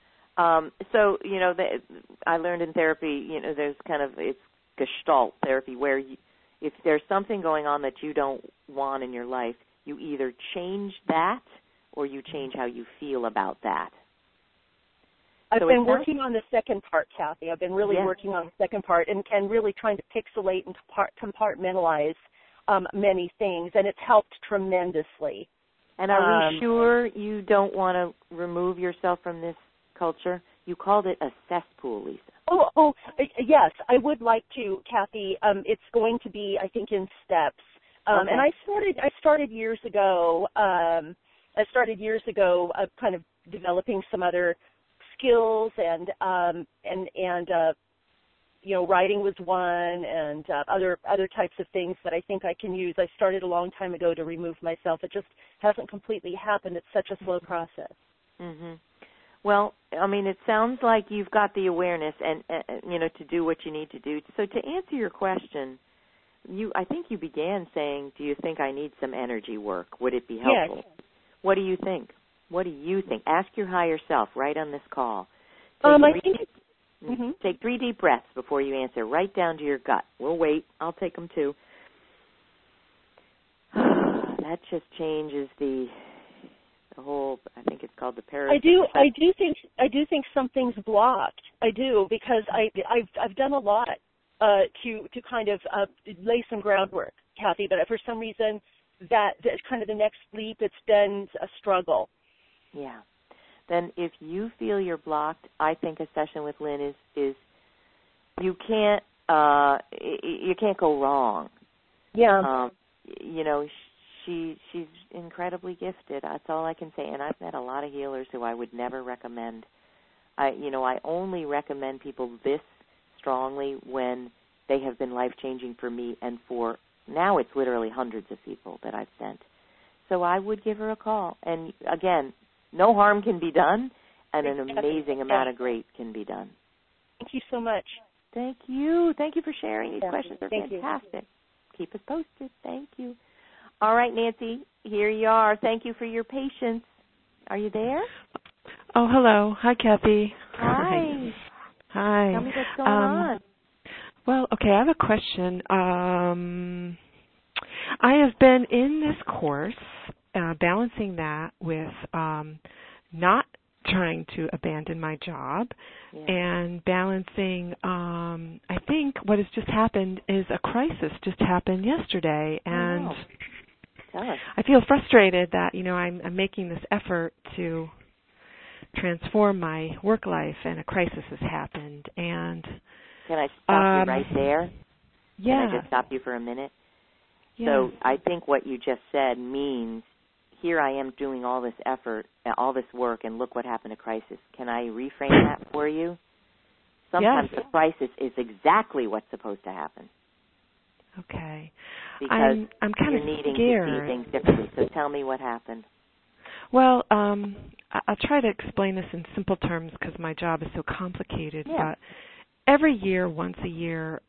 I learned in therapy, there's it's Gestalt therapy where if there's something going on that you don't want in your life, you either change that or you change how you feel about that. I've been working on the second part, Kathy. I've been really working on the second part and really trying to pixelate and compartmentalize many things, and it's helped tremendously. And are we sure you don't want to remove yourself from this culture? You called it a cesspool, Lisa. Oh, yes, I would like to, Kathy. It's going to be, I think, in steps. Okay. And I started years ago. Kind of developing some other skills, and writing was one, and other types of things that I think I can use. I started a long time ago to remove myself. It just hasn't completely happened. It's such a slow process. Mm-hmm. Well, it sounds like you've got the awareness and to do what you need to do. So to answer your question, I think you began saying, do you think I need some energy work? Would it be helpful? Yes. What do you think? Ask your higher self right on this call. Take 3 deep breaths before you answer, right down to your gut. We'll wait. I'll take them too. That just changes the whole, I think it's called the paradigm. I do think something's blocked. I do, because I've done a lot to kind of lay some groundwork, Kathy, but for some reason that kind of the next leap, it's been a struggle. Yeah. Then if you feel you're blocked, I think a session with Lynn is you can't go wrong. Yeah. She's incredibly gifted. That's all I can say. And I've met a lot of healers who I would never recommend. I only recommend people this strongly when they have been life-changing for me, and for now it's literally hundreds of people that I've sent. So I would give her a call. And again, no harm can be done, and an amazing amount of great can be done. Thank you so much. Thank you. Thank you for sharing. These questions are fantastic. You. Keep us posted. Thank you. All right, Nancy, here you are. Thank you for your patience. Are you there? Oh, hello. Hi, Kathy. Hi. Hi. Tell me what's going on. Well, okay, I have a question. I have been in this course, balancing that with not trying to abandon my job, and balancing, I think what has just happened is a crisis just happened yesterday, and Tell us. I feel frustrated that, I'm making this effort to transform my work life, and a crisis has happened. And can I stop you right there? Yeah. Can I just stop you for a minute? Yeah. So I think what you just said means, here I am doing all this effort, all this work, and look what happened to crisis. Can I reframe that for you? Sometimes the crisis is exactly what's supposed to happen. Okay. Because I'm kind you're of needing scared. to see things differently. So tell me what happened. Well, I'll try to explain this in simple terms because my job is so complicated. Yeah. But every year, once a year,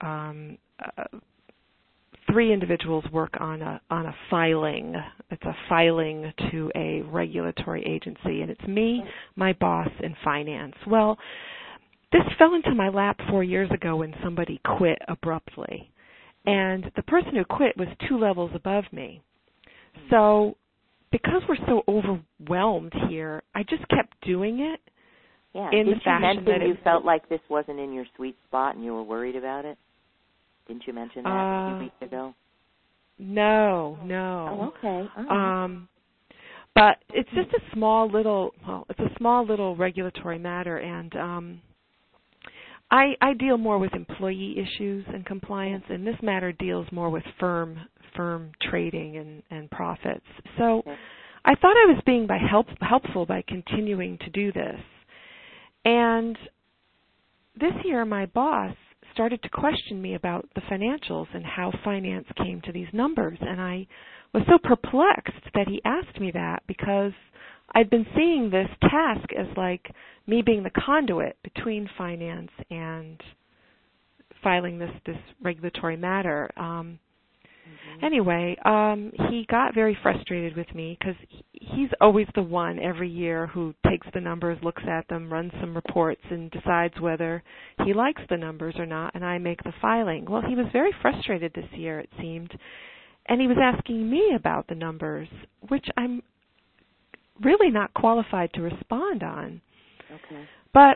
3 individuals work on a filing. It's a filing to a regulatory agency, and it's me, my boss, and finance. Well, this fell into my lap 4 years ago when somebody quit abruptly. And the person who quit was 2 levels above me. So because we're so overwhelmed here, I just kept doing it. Yeah. In Did the fashion you mention that you felt like this wasn't in your sweet spot and you were worried about it? Didn't you mention that a few weeks ago? No. Oh, okay. Right. But it's just a small little regulatory matter, and I deal more with employee issues and compliance, and this matter deals more with firm trading and profits. So I thought I was being helpful by continuing to do this. And this year my boss started to question me about the financials and how finance came to these numbers, and I was so perplexed that he asked me that because I'd been seeing this task as like me being the conduit between finance and filing this regulatory matter. Anyway, he got very frustrated with me because he's always the one every year who takes the numbers, looks at them, runs some reports, and decides whether he likes the numbers or not, and I make the filing. Well, he was very frustrated this year, it seemed, and he was asking me about the numbers, which I'm really not qualified to respond on. Okay. But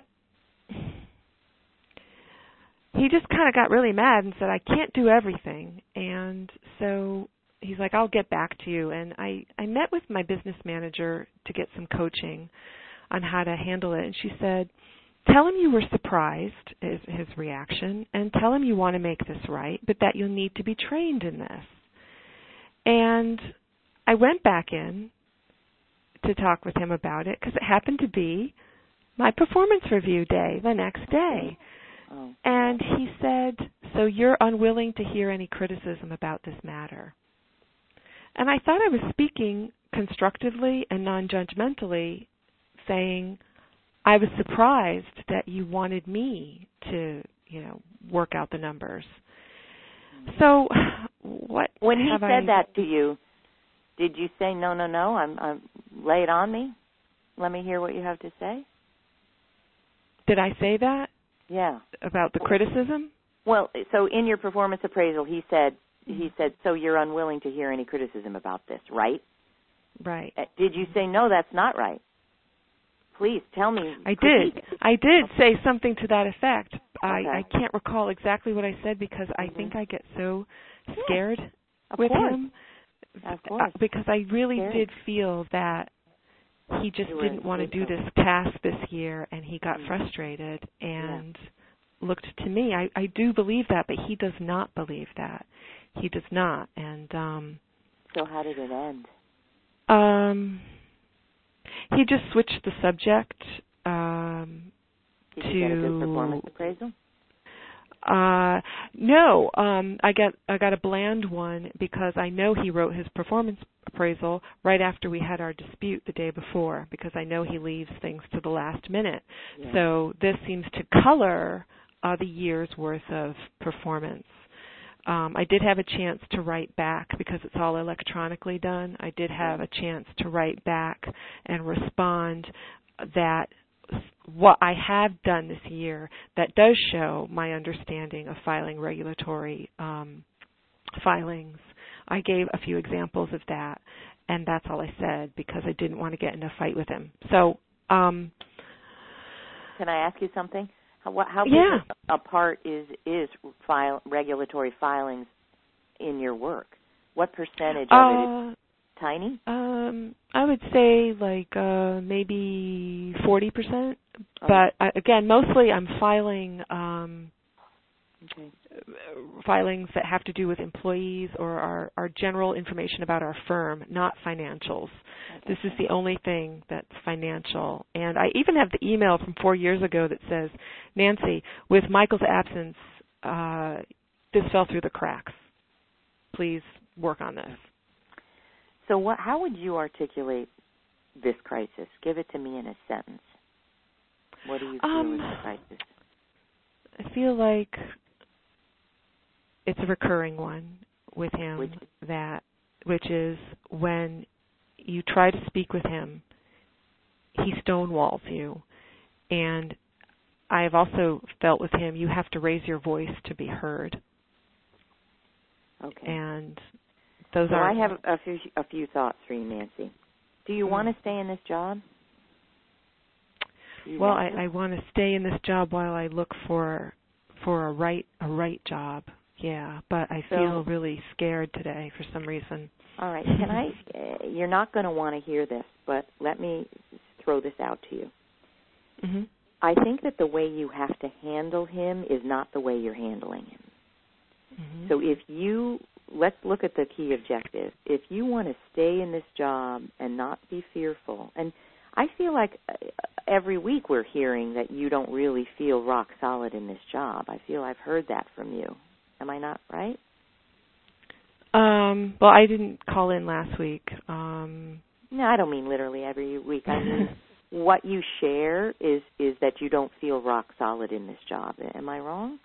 he just kind of got really mad and said, I can't do everything. And so he's like, I'll get back to you. And I met with my business manager to get some coaching on how to handle it. And she said, tell him you were surprised, is his reaction, and tell him you want to make this right, but that you'll need to be trained in this. And I went back in to talk with him about it because it happened to be my performance review day the next day. Oh. And he said, so you're unwilling to hear any criticism about this matter. And I thought I was speaking constructively and non-judgmentally, saying I was surprised that you wanted me to, work out the numbers. So what? When he said that to you, did you say, no, I'm lay it on me? Let me hear what you have to say? Did I say that? Yeah. About the criticism? Well, so in your performance appraisal, he said, so you're unwilling to hear any criticism about this, right? Right. Did you say, no, that's not right? Please tell me. I did say something to that effect. Okay. I can't recall exactly what I said because I think I get so scared with him. Of course. Because I really did feel that he just didn't want to do this task this year, and he got frustrated and looked to me. I do believe that, but he does not believe that. He does not. And so how did it end? He just switched the subject Did you get a good performance appraisal? No, I got a bland one because I know he wrote his performance appraisal right after we had our dispute the day before, because I know he leaves things to the last minute. Yeah. So this seems to color the year's worth of performance. I did have a chance to write back because it's all electronically done. I did have a chance to write back and respond that what I have done this year that does show my understanding of filing regulatory filings. I gave a few examples of that, and that's all I said because I didn't want to get in a fight with him. So, can I ask you something? How big a part is regulatory filings in your work? What percentage of it is tiny? I would say like maybe 40%. But again, mostly I'm filing filings that have to do with employees or our general information about our firm, not financials. This is the only thing that's financial. And I even have the email from 4 years ago that says, Nancy, with Michael's absence, this fell through the cracks. Please work on this. So how would you articulate this crisis? Give it to me in a sentence. What do you feel is the crisis? I feel like it's a recurring one with him, which is when you try to speak with him, he stonewalls you. And I have also felt with him, you have to raise your voice to be heard. Okay. And those so are. I have a few thoughts for you, Nancy. Do you want to stay in this job? Well, I want to stay in this job while I look for a right job. Yeah, but I feel really scared today for some reason. All right. You're not going to want to hear this, but let me throw this out to you. Mm-hmm. I think that the way you have to handle him is not the way you're handling him. Mm-hmm. So let's look at the key objective. If you want to stay in this job and not be fearful, and I feel like every week we're hearing that you don't really feel rock solid in this job. I feel I've heard that from you. Am I not right? Well, I didn't call in last week. No, I don't mean literally every week. I mean what you share is that you don't feel rock solid in this job. Am I wrong?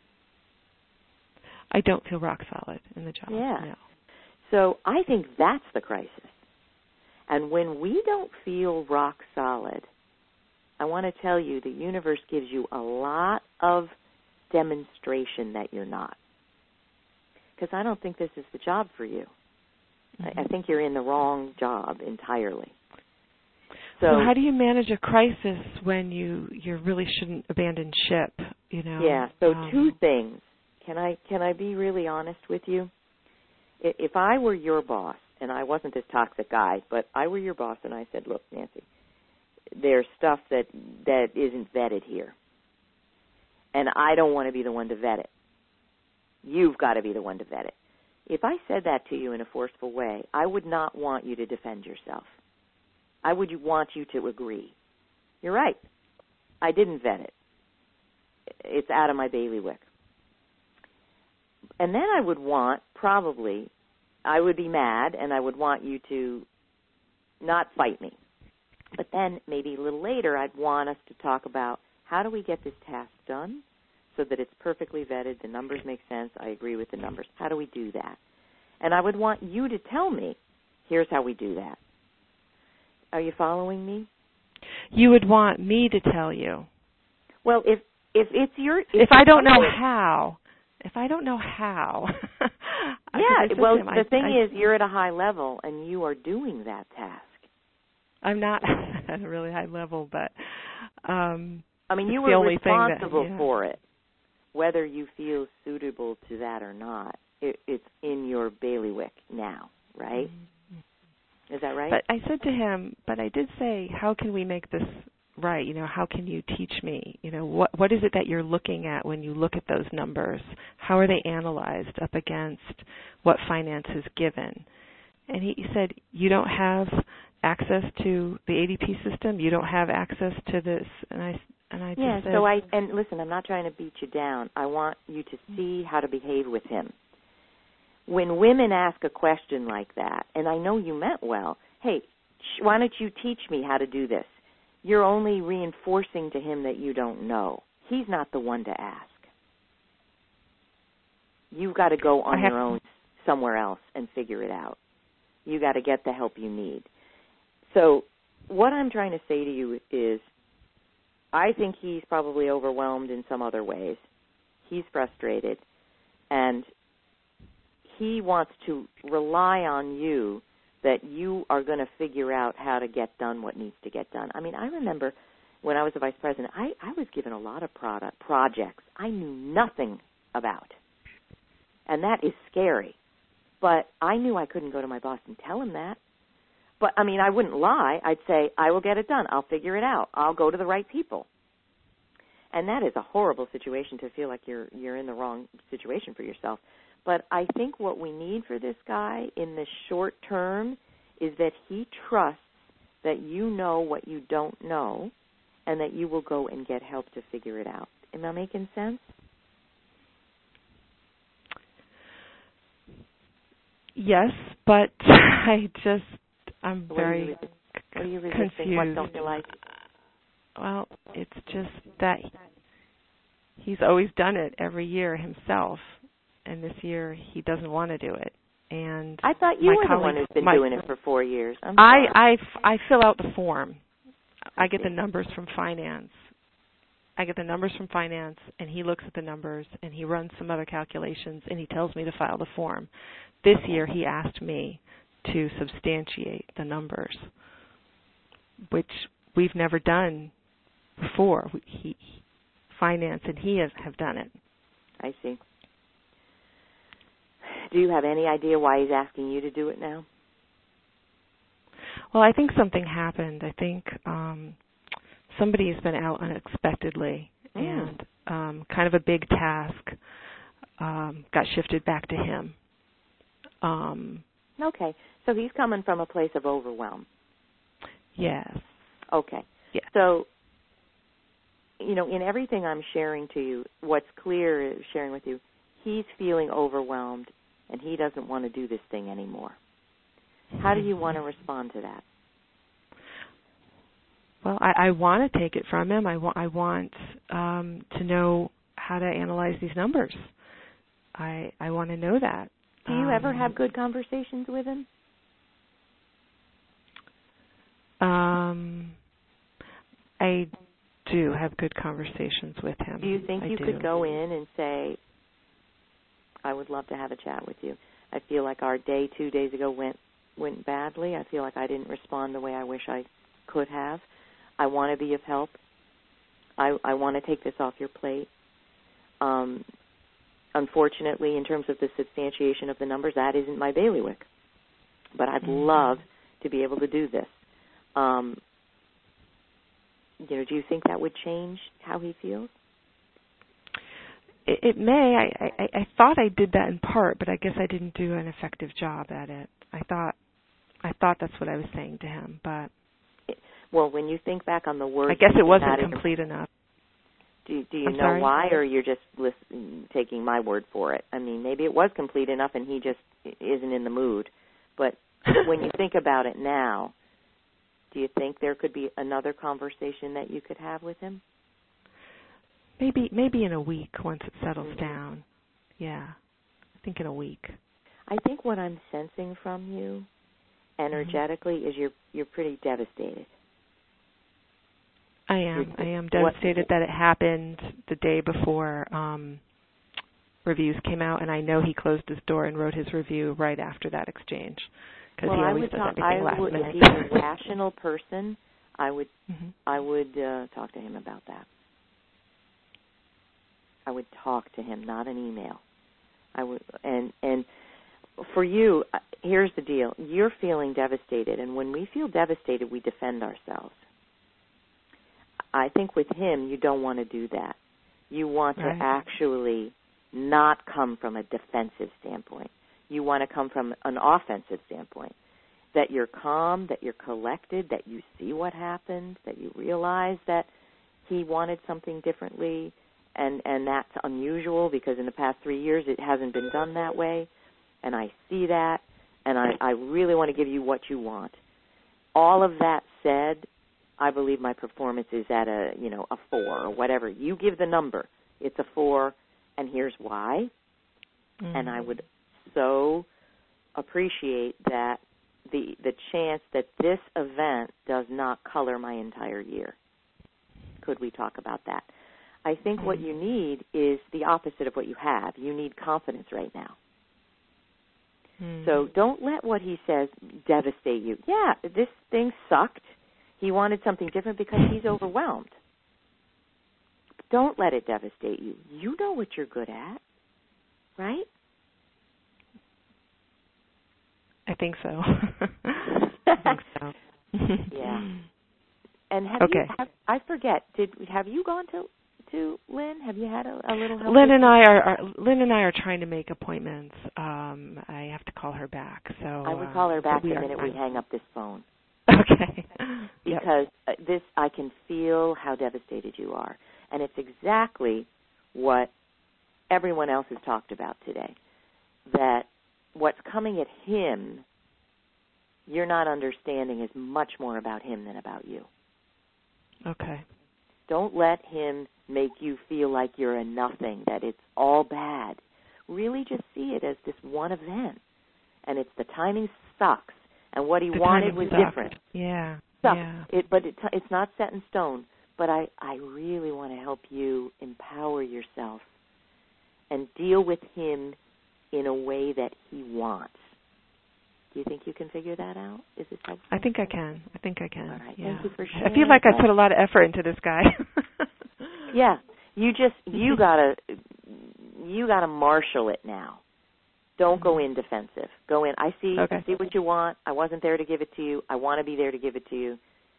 I don't feel rock solid in the job. Yeah. No. So I think that's the crisis. And when we don't feel rock solid, I want to tell you the universe gives you a lot of demonstration that you're not. Because I don't think this is the job for you. Mm-hmm. I think you're in the wrong job entirely. So how do you manage a crisis when you really shouldn't abandon ship? You know. Yeah. So two things. Can I be really honest with you? If I were your boss, and I wasn't this toxic guy, but I were your boss, and I said, look, Nancy, there's stuff that isn't vetted here, and I don't want to be the one to vet it. You've got to be the one to vet it. If I said that to you in a forceful way, I would not want you to defend yourself. I would want you to agree. You're right. I didn't vet it. It's out of my bailiwick. And then I would be mad, and I would want you to not fight me. But then maybe a little later, I'd want us to talk about how do we get this task done so that it's perfectly vetted, the numbers make sense, I agree with the numbers. How do we do that? And I would want you to tell me, here's how we do that. Are you following me? You would want me to tell you. Well, if it's your... If I don't know how. If I don't know how. Yeah, well, the thing is, you're at a high level, and you are doing that task. I'm not at a really high level, but... I mean, you were responsible for it. Whether you feel suitable to that or not, it's in your bailiwick now, right? Mm-hmm. Is that right? But I said to him, I did say, how can we make this right? You know, how can you teach me? You know, what is it that you're looking at when you look at those numbers? How are they analyzed up against what finance is given? And he said, you don't have access to the ADP system? You don't have access to this? And I just said, and listen, I'm not trying to beat you down. I want you to see how to behave with him. When women ask a question like that, and I know you meant well, hey, why don't you teach me how to do this? You're only reinforcing to him that you don't know. He's not the one to ask. You've got to go on your own somewhere else and figure it out. You got to get the help you need. So what I'm trying to say to you is, I think he's probably overwhelmed in some other ways. He's frustrated, and he wants to rely on you that you are going to figure out how to get done what needs to get done. I mean, I remember when I was a vice president, I was given a lot of projects I knew nothing about, and that is scary. But I knew I couldn't go to my boss and tell him that. But, I mean, I wouldn't lie. I'd say, I will get it done. I'll figure it out. I'll go to the right people. And that is a horrible situation to feel like you're in the wrong situation for yourself. But I think what we need for this guy in the short term is that he trusts that you know what you don't know and that you will go and get help to figure it out. Am I making sense? Yes, but I'm very what are you resisting? confused. What don't you like? Well, it's just that he's always done it every year himself, and this year he doesn't want to do it. And I thought you were the one who's been doing it for 4 years. I fill out the form. I get the numbers from finance. And he looks at the numbers, and he runs some other calculations, and he tells me to file the form. This year he asked me to substantiate the numbers, which we've never done before. Finance and he have done it. I see. Do you have any idea why he's asking you to do it now? Well, I think something happened. I think somebody's been out unexpectedly, and kind of a big task got shifted back to him. Okay, so he's coming from a place of overwhelm. Yes. Okay. Yes. So, in everything I'm sharing to you, what's clear is sharing with you, he's feeling overwhelmed, and he doesn't want to do this thing anymore. How do you want to respond to that? Well, I want to take it from him. I want to know how to analyze these numbers. I want to know that. Do you ever have good conversations with him? I do have good conversations with him. Do you think you could go in and say, I would love to have a chat with you. I feel like our day 2 days ago went badly. I feel like I didn't respond the way I wish I could have. I want to be of help. I want to take this off your plate. Unfortunately, in terms of the substantiation of the numbers, that isn't my bailiwick. But I'd love to be able to do this. Do you think that would change how he feels? It may. I thought I did that in part, but I guess I didn't do an effective job at it. I thought that's what I was saying to him, but well, when you think back on the words, I guess it wasn't complete enough. Do you know why, or you're just taking my word for it? I mean, maybe it was complete enough, and he just isn't in the mood. But when you think about it now, do you think there could be another conversation that you could have with him? Maybe in a week once it settles down. Yeah, I think in a week. I think what I'm sensing from you energetically is you're pretty devastated. I am devastated that it happened the day before reviews came out, and I know he closed his door and wrote his review right after that exchange, because he always does everything last minute. If he's a rational person, I would talk to him about that. I would talk to him, not an email. I would, and for you, here's the deal: you're feeling devastated, and when we feel devastated, we defend ourselves. I think with him, you don't want to do that. You want to actually not come from a defensive standpoint. You want to come from an offensive standpoint, that you're calm, that you're collected, that you see what happened, that you realize that he wanted something differently, and that's unusual because in the past 3 years it hasn't been done that way, and I see that, and I really want to give you what you want. All of that said, I believe my performance is at a 4 or whatever. You give the number. It's a 4, and here's why. Mm-hmm. And I would so appreciate that the chance that this event does not color my entire year. Could we talk about that? I think what you need is the opposite of what you have. You need confidence right now. Mm-hmm. So don't let what he says devastate you. Yeah, this thing sucked. He wanted something different because he's overwhelmed. Don't let it devastate you. You know what you're good at, right? I think so. think so. Yeah. And I forget, have you gone to Lynn? Have you had a little help? Lynn and I are trying to make appointments. I have to call her back. So I would call her back the minute we hang up this phone. Okay. Because I can feel how devastated you are. And it's exactly what everyone else has talked about today. That what's coming at him, you're not understanding, is much more about him than about you. Okay. Don't let him make you feel like you're a nothing, that it's all bad. Really just see it as this one event. And it's the timing sucks. And what he wanted was different. Yeah. Sucks. Yeah. But it's not set in stone. But I really want to help you empower yourself and deal with him in a way that he wants. Do you think you can figure that out? Is this helpful? I think I can. All right. Yeah. Thank you for sharing. I feel like I put a lot of effort into this guy. Yeah. You gotta marshal it now. Don't go in defensive. Go in. I see what you want. I wasn't there to give it to you. I want to be there to give it to you.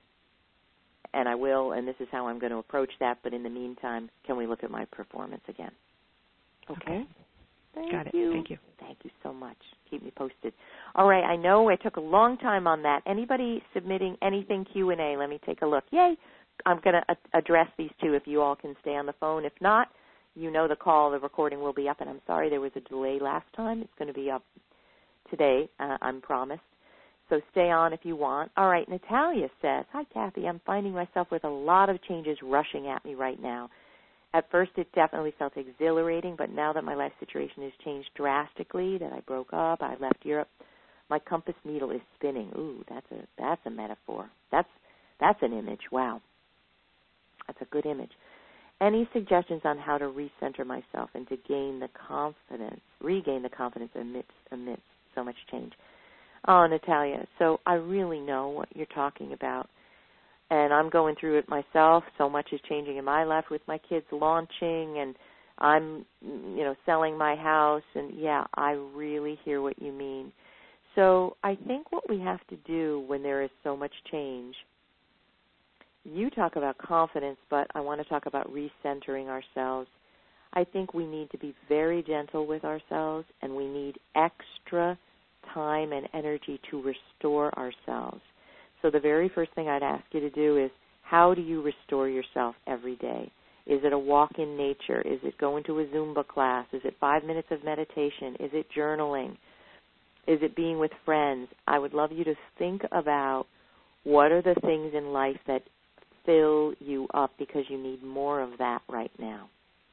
And I will, and this is how I'm going to approach that. But in the meantime, can we look at my performance again? Okay. Got it. Thank you. Thank you so much. Keep me posted. All right, I know I took a long time on that. Anybody submitting anything Q&A? Let me take a look. Yay! I'm going to address these two if you all can stay on the phone. If not, you know the recording will be up. And I'm sorry there was a delay last time. It's going to be up today, I'm promised. So stay on if you want. All right, Natalia says, hi, Kathy. I'm finding myself with a lot of changes rushing at me right now. At first, it definitely felt exhilarating, but now that my life situation has changed drastically, that I broke up, I left Europe, my compass needle is spinning. Ooh, that's a metaphor. That's an image. Wow. That's a good image. Any suggestions on how to recenter myself and to regain the confidence amidst so much change? Oh, Natalia, so I really know what you're talking about. And I'm going through it myself. So much is changing in my life with my kids launching, and I'm, selling my house. And, yeah, I really hear what you mean. So I think what we have to do when there is so much change, you talk about confidence, but I want to talk about recentering ourselves. I think we need to be very gentle with ourselves, and we need extra time and energy to restore ourselves. So the very first thing I'd ask you to do is, how do you restore yourself every day? Is it a walk in nature? Is it going to a Zumba class? Is it 5 minutes of meditation? Is it journaling? Is it being with friends? I would love you to think about what are the things in life that fill you up because you need more of that right now.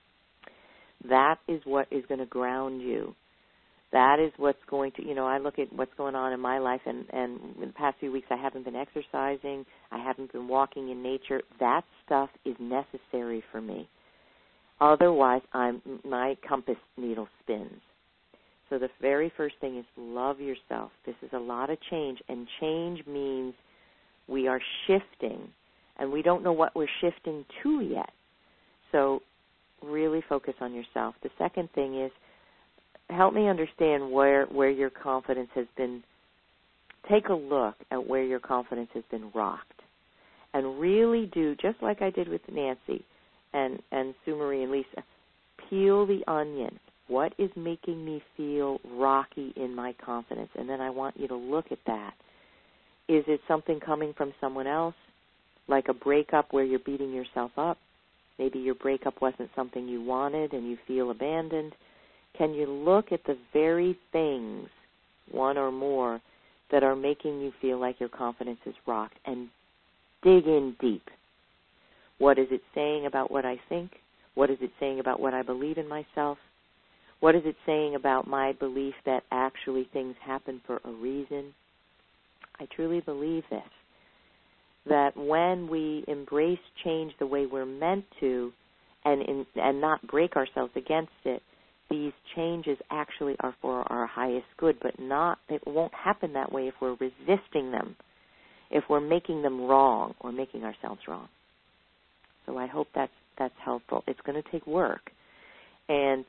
That is what is going to ground you. That is what's going to, I look at what's going on in my life, and in the past few weeks I haven't been exercising, I haven't been walking in nature. That stuff is necessary for me. Otherwise, my compass needle spins. So the very first thing is love yourself. This is a lot of change, and change means we are shifting, and we don't know what we're shifting to yet. So really focus on yourself. The second thing is, help me understand where your confidence has been. Take a look at where your confidence has been rocked. And really do, just like I did with Nancy and Sue Marie and Lisa, peel the onion. What is making me feel rocky in my confidence? And then I want you to look at that. Is it something coming from someone else, like a breakup where you're beating yourself up? Maybe your breakup wasn't something you wanted and you feel abandoned. Can you look at the very things, one or more, that are making you feel like your confidence is rocked, and dig in deep? What is it saying about what I think? What is it saying about what I believe in myself? What is it saying about my belief that actually things happen for a reason? I truly believe this, that when we embrace change the way we're meant to and not break ourselves against it, these changes actually are for our highest good, but it won't happen that way if we're resisting them, if we're making them wrong or making ourselves wrong. So I hope that's helpful. It's going to take work. And,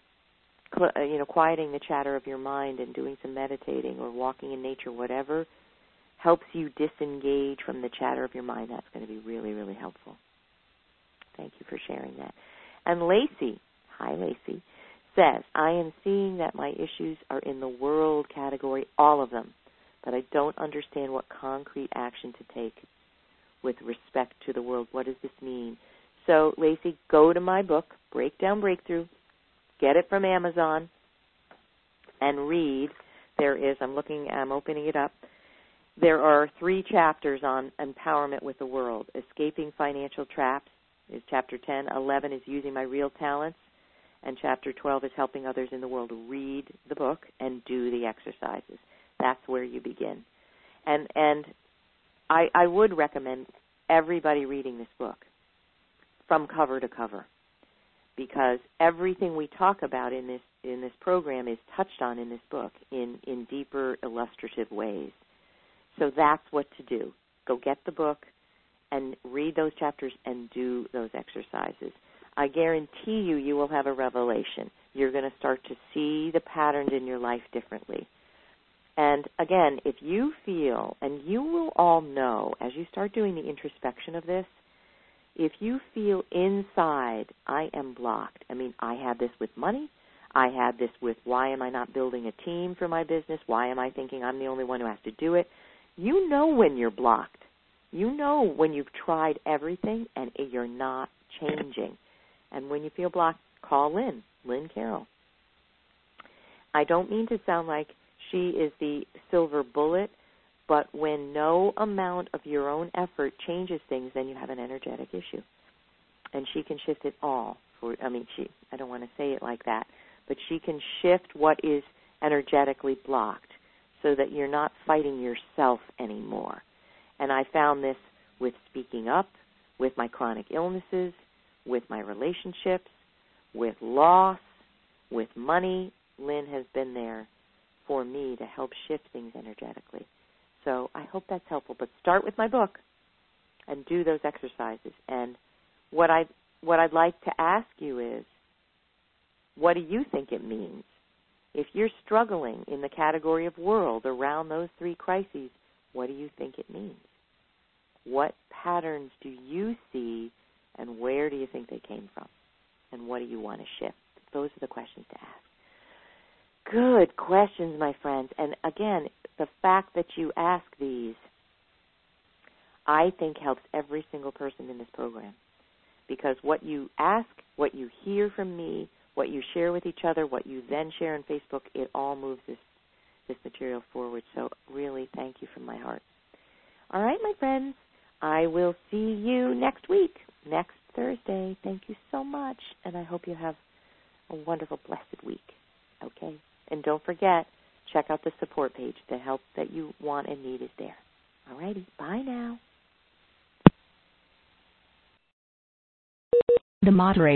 quieting the chatter of your mind and doing some meditating or walking in nature, whatever helps you disengage from the chatter of your mind, that's going to be really, really helpful. Thank you for sharing that. And Lacey, hi Lacey, says, I am seeing that my issues are in the world category, all of them, but I don't understand what concrete action to take with respect to the world. What does this mean? So, Lacey, go to my book, Breakdown Breakthrough, get it from Amazon, and read. There is, I'm opening it up. There are 3 chapters on empowerment with the world. Escaping Financial Traps is Chapter 10. 11 is Using My Real Talents. And Chapter 12 is Helping Others in the World. Read the book and do the exercises. That's where you begin. And I would recommend everybody reading this book from cover to cover, because everything we talk about in this program is touched on in this book in deeper, illustrative ways. So that's what to do. Go get the book and read those chapters and do those exercises. I guarantee you will have a revelation. You're going to start to see the patterns in your life differently. And again, if you feel, and you will all know as you start doing the introspection of this, if you feel inside, I am blocked. I mean, I had this with money. I had this with why am I not building a team for my business? Why am I thinking I'm the only one who has to do it? You know when you're blocked. You know when you've tried everything and you're not changing. And when you feel blocked, call Lynn Carroll. I don't mean to sound like she is the silver bullet, but when no amount of your own effort changes things, then you have an energetic issue. And she can shift it all. I don't want to say it like that, but she can shift what is energetically blocked so that you're not fighting yourself anymore. And I found this with speaking up, with my chronic illnesses, with my relationships, with loss, with money. Lynn has been there for me to help shift things energetically. So I hope that's helpful. But start with my book and do those exercises. And what I'd like to ask you is, what do you think it means? If you're struggling in the category of world around those 3 crises, what do you think it means? What patterns do you see, and where do you think they came from? And what do you want to shift? Those are the questions to ask. Good questions, my friends. And again, the fact that you ask these, I think helps every single person in this program. Because what you ask, what you hear from me, what you share with each other, what you then share on Facebook, it all moves this material forward. So really, thank you from my heart. All right, my friends, I will see you next week, next Thursday. Thank you so much, and I hope you have a wonderful, blessed week. Okay? And don't forget, check out the support page. The help that you want and need is there. All righty. Bye now. The moderator.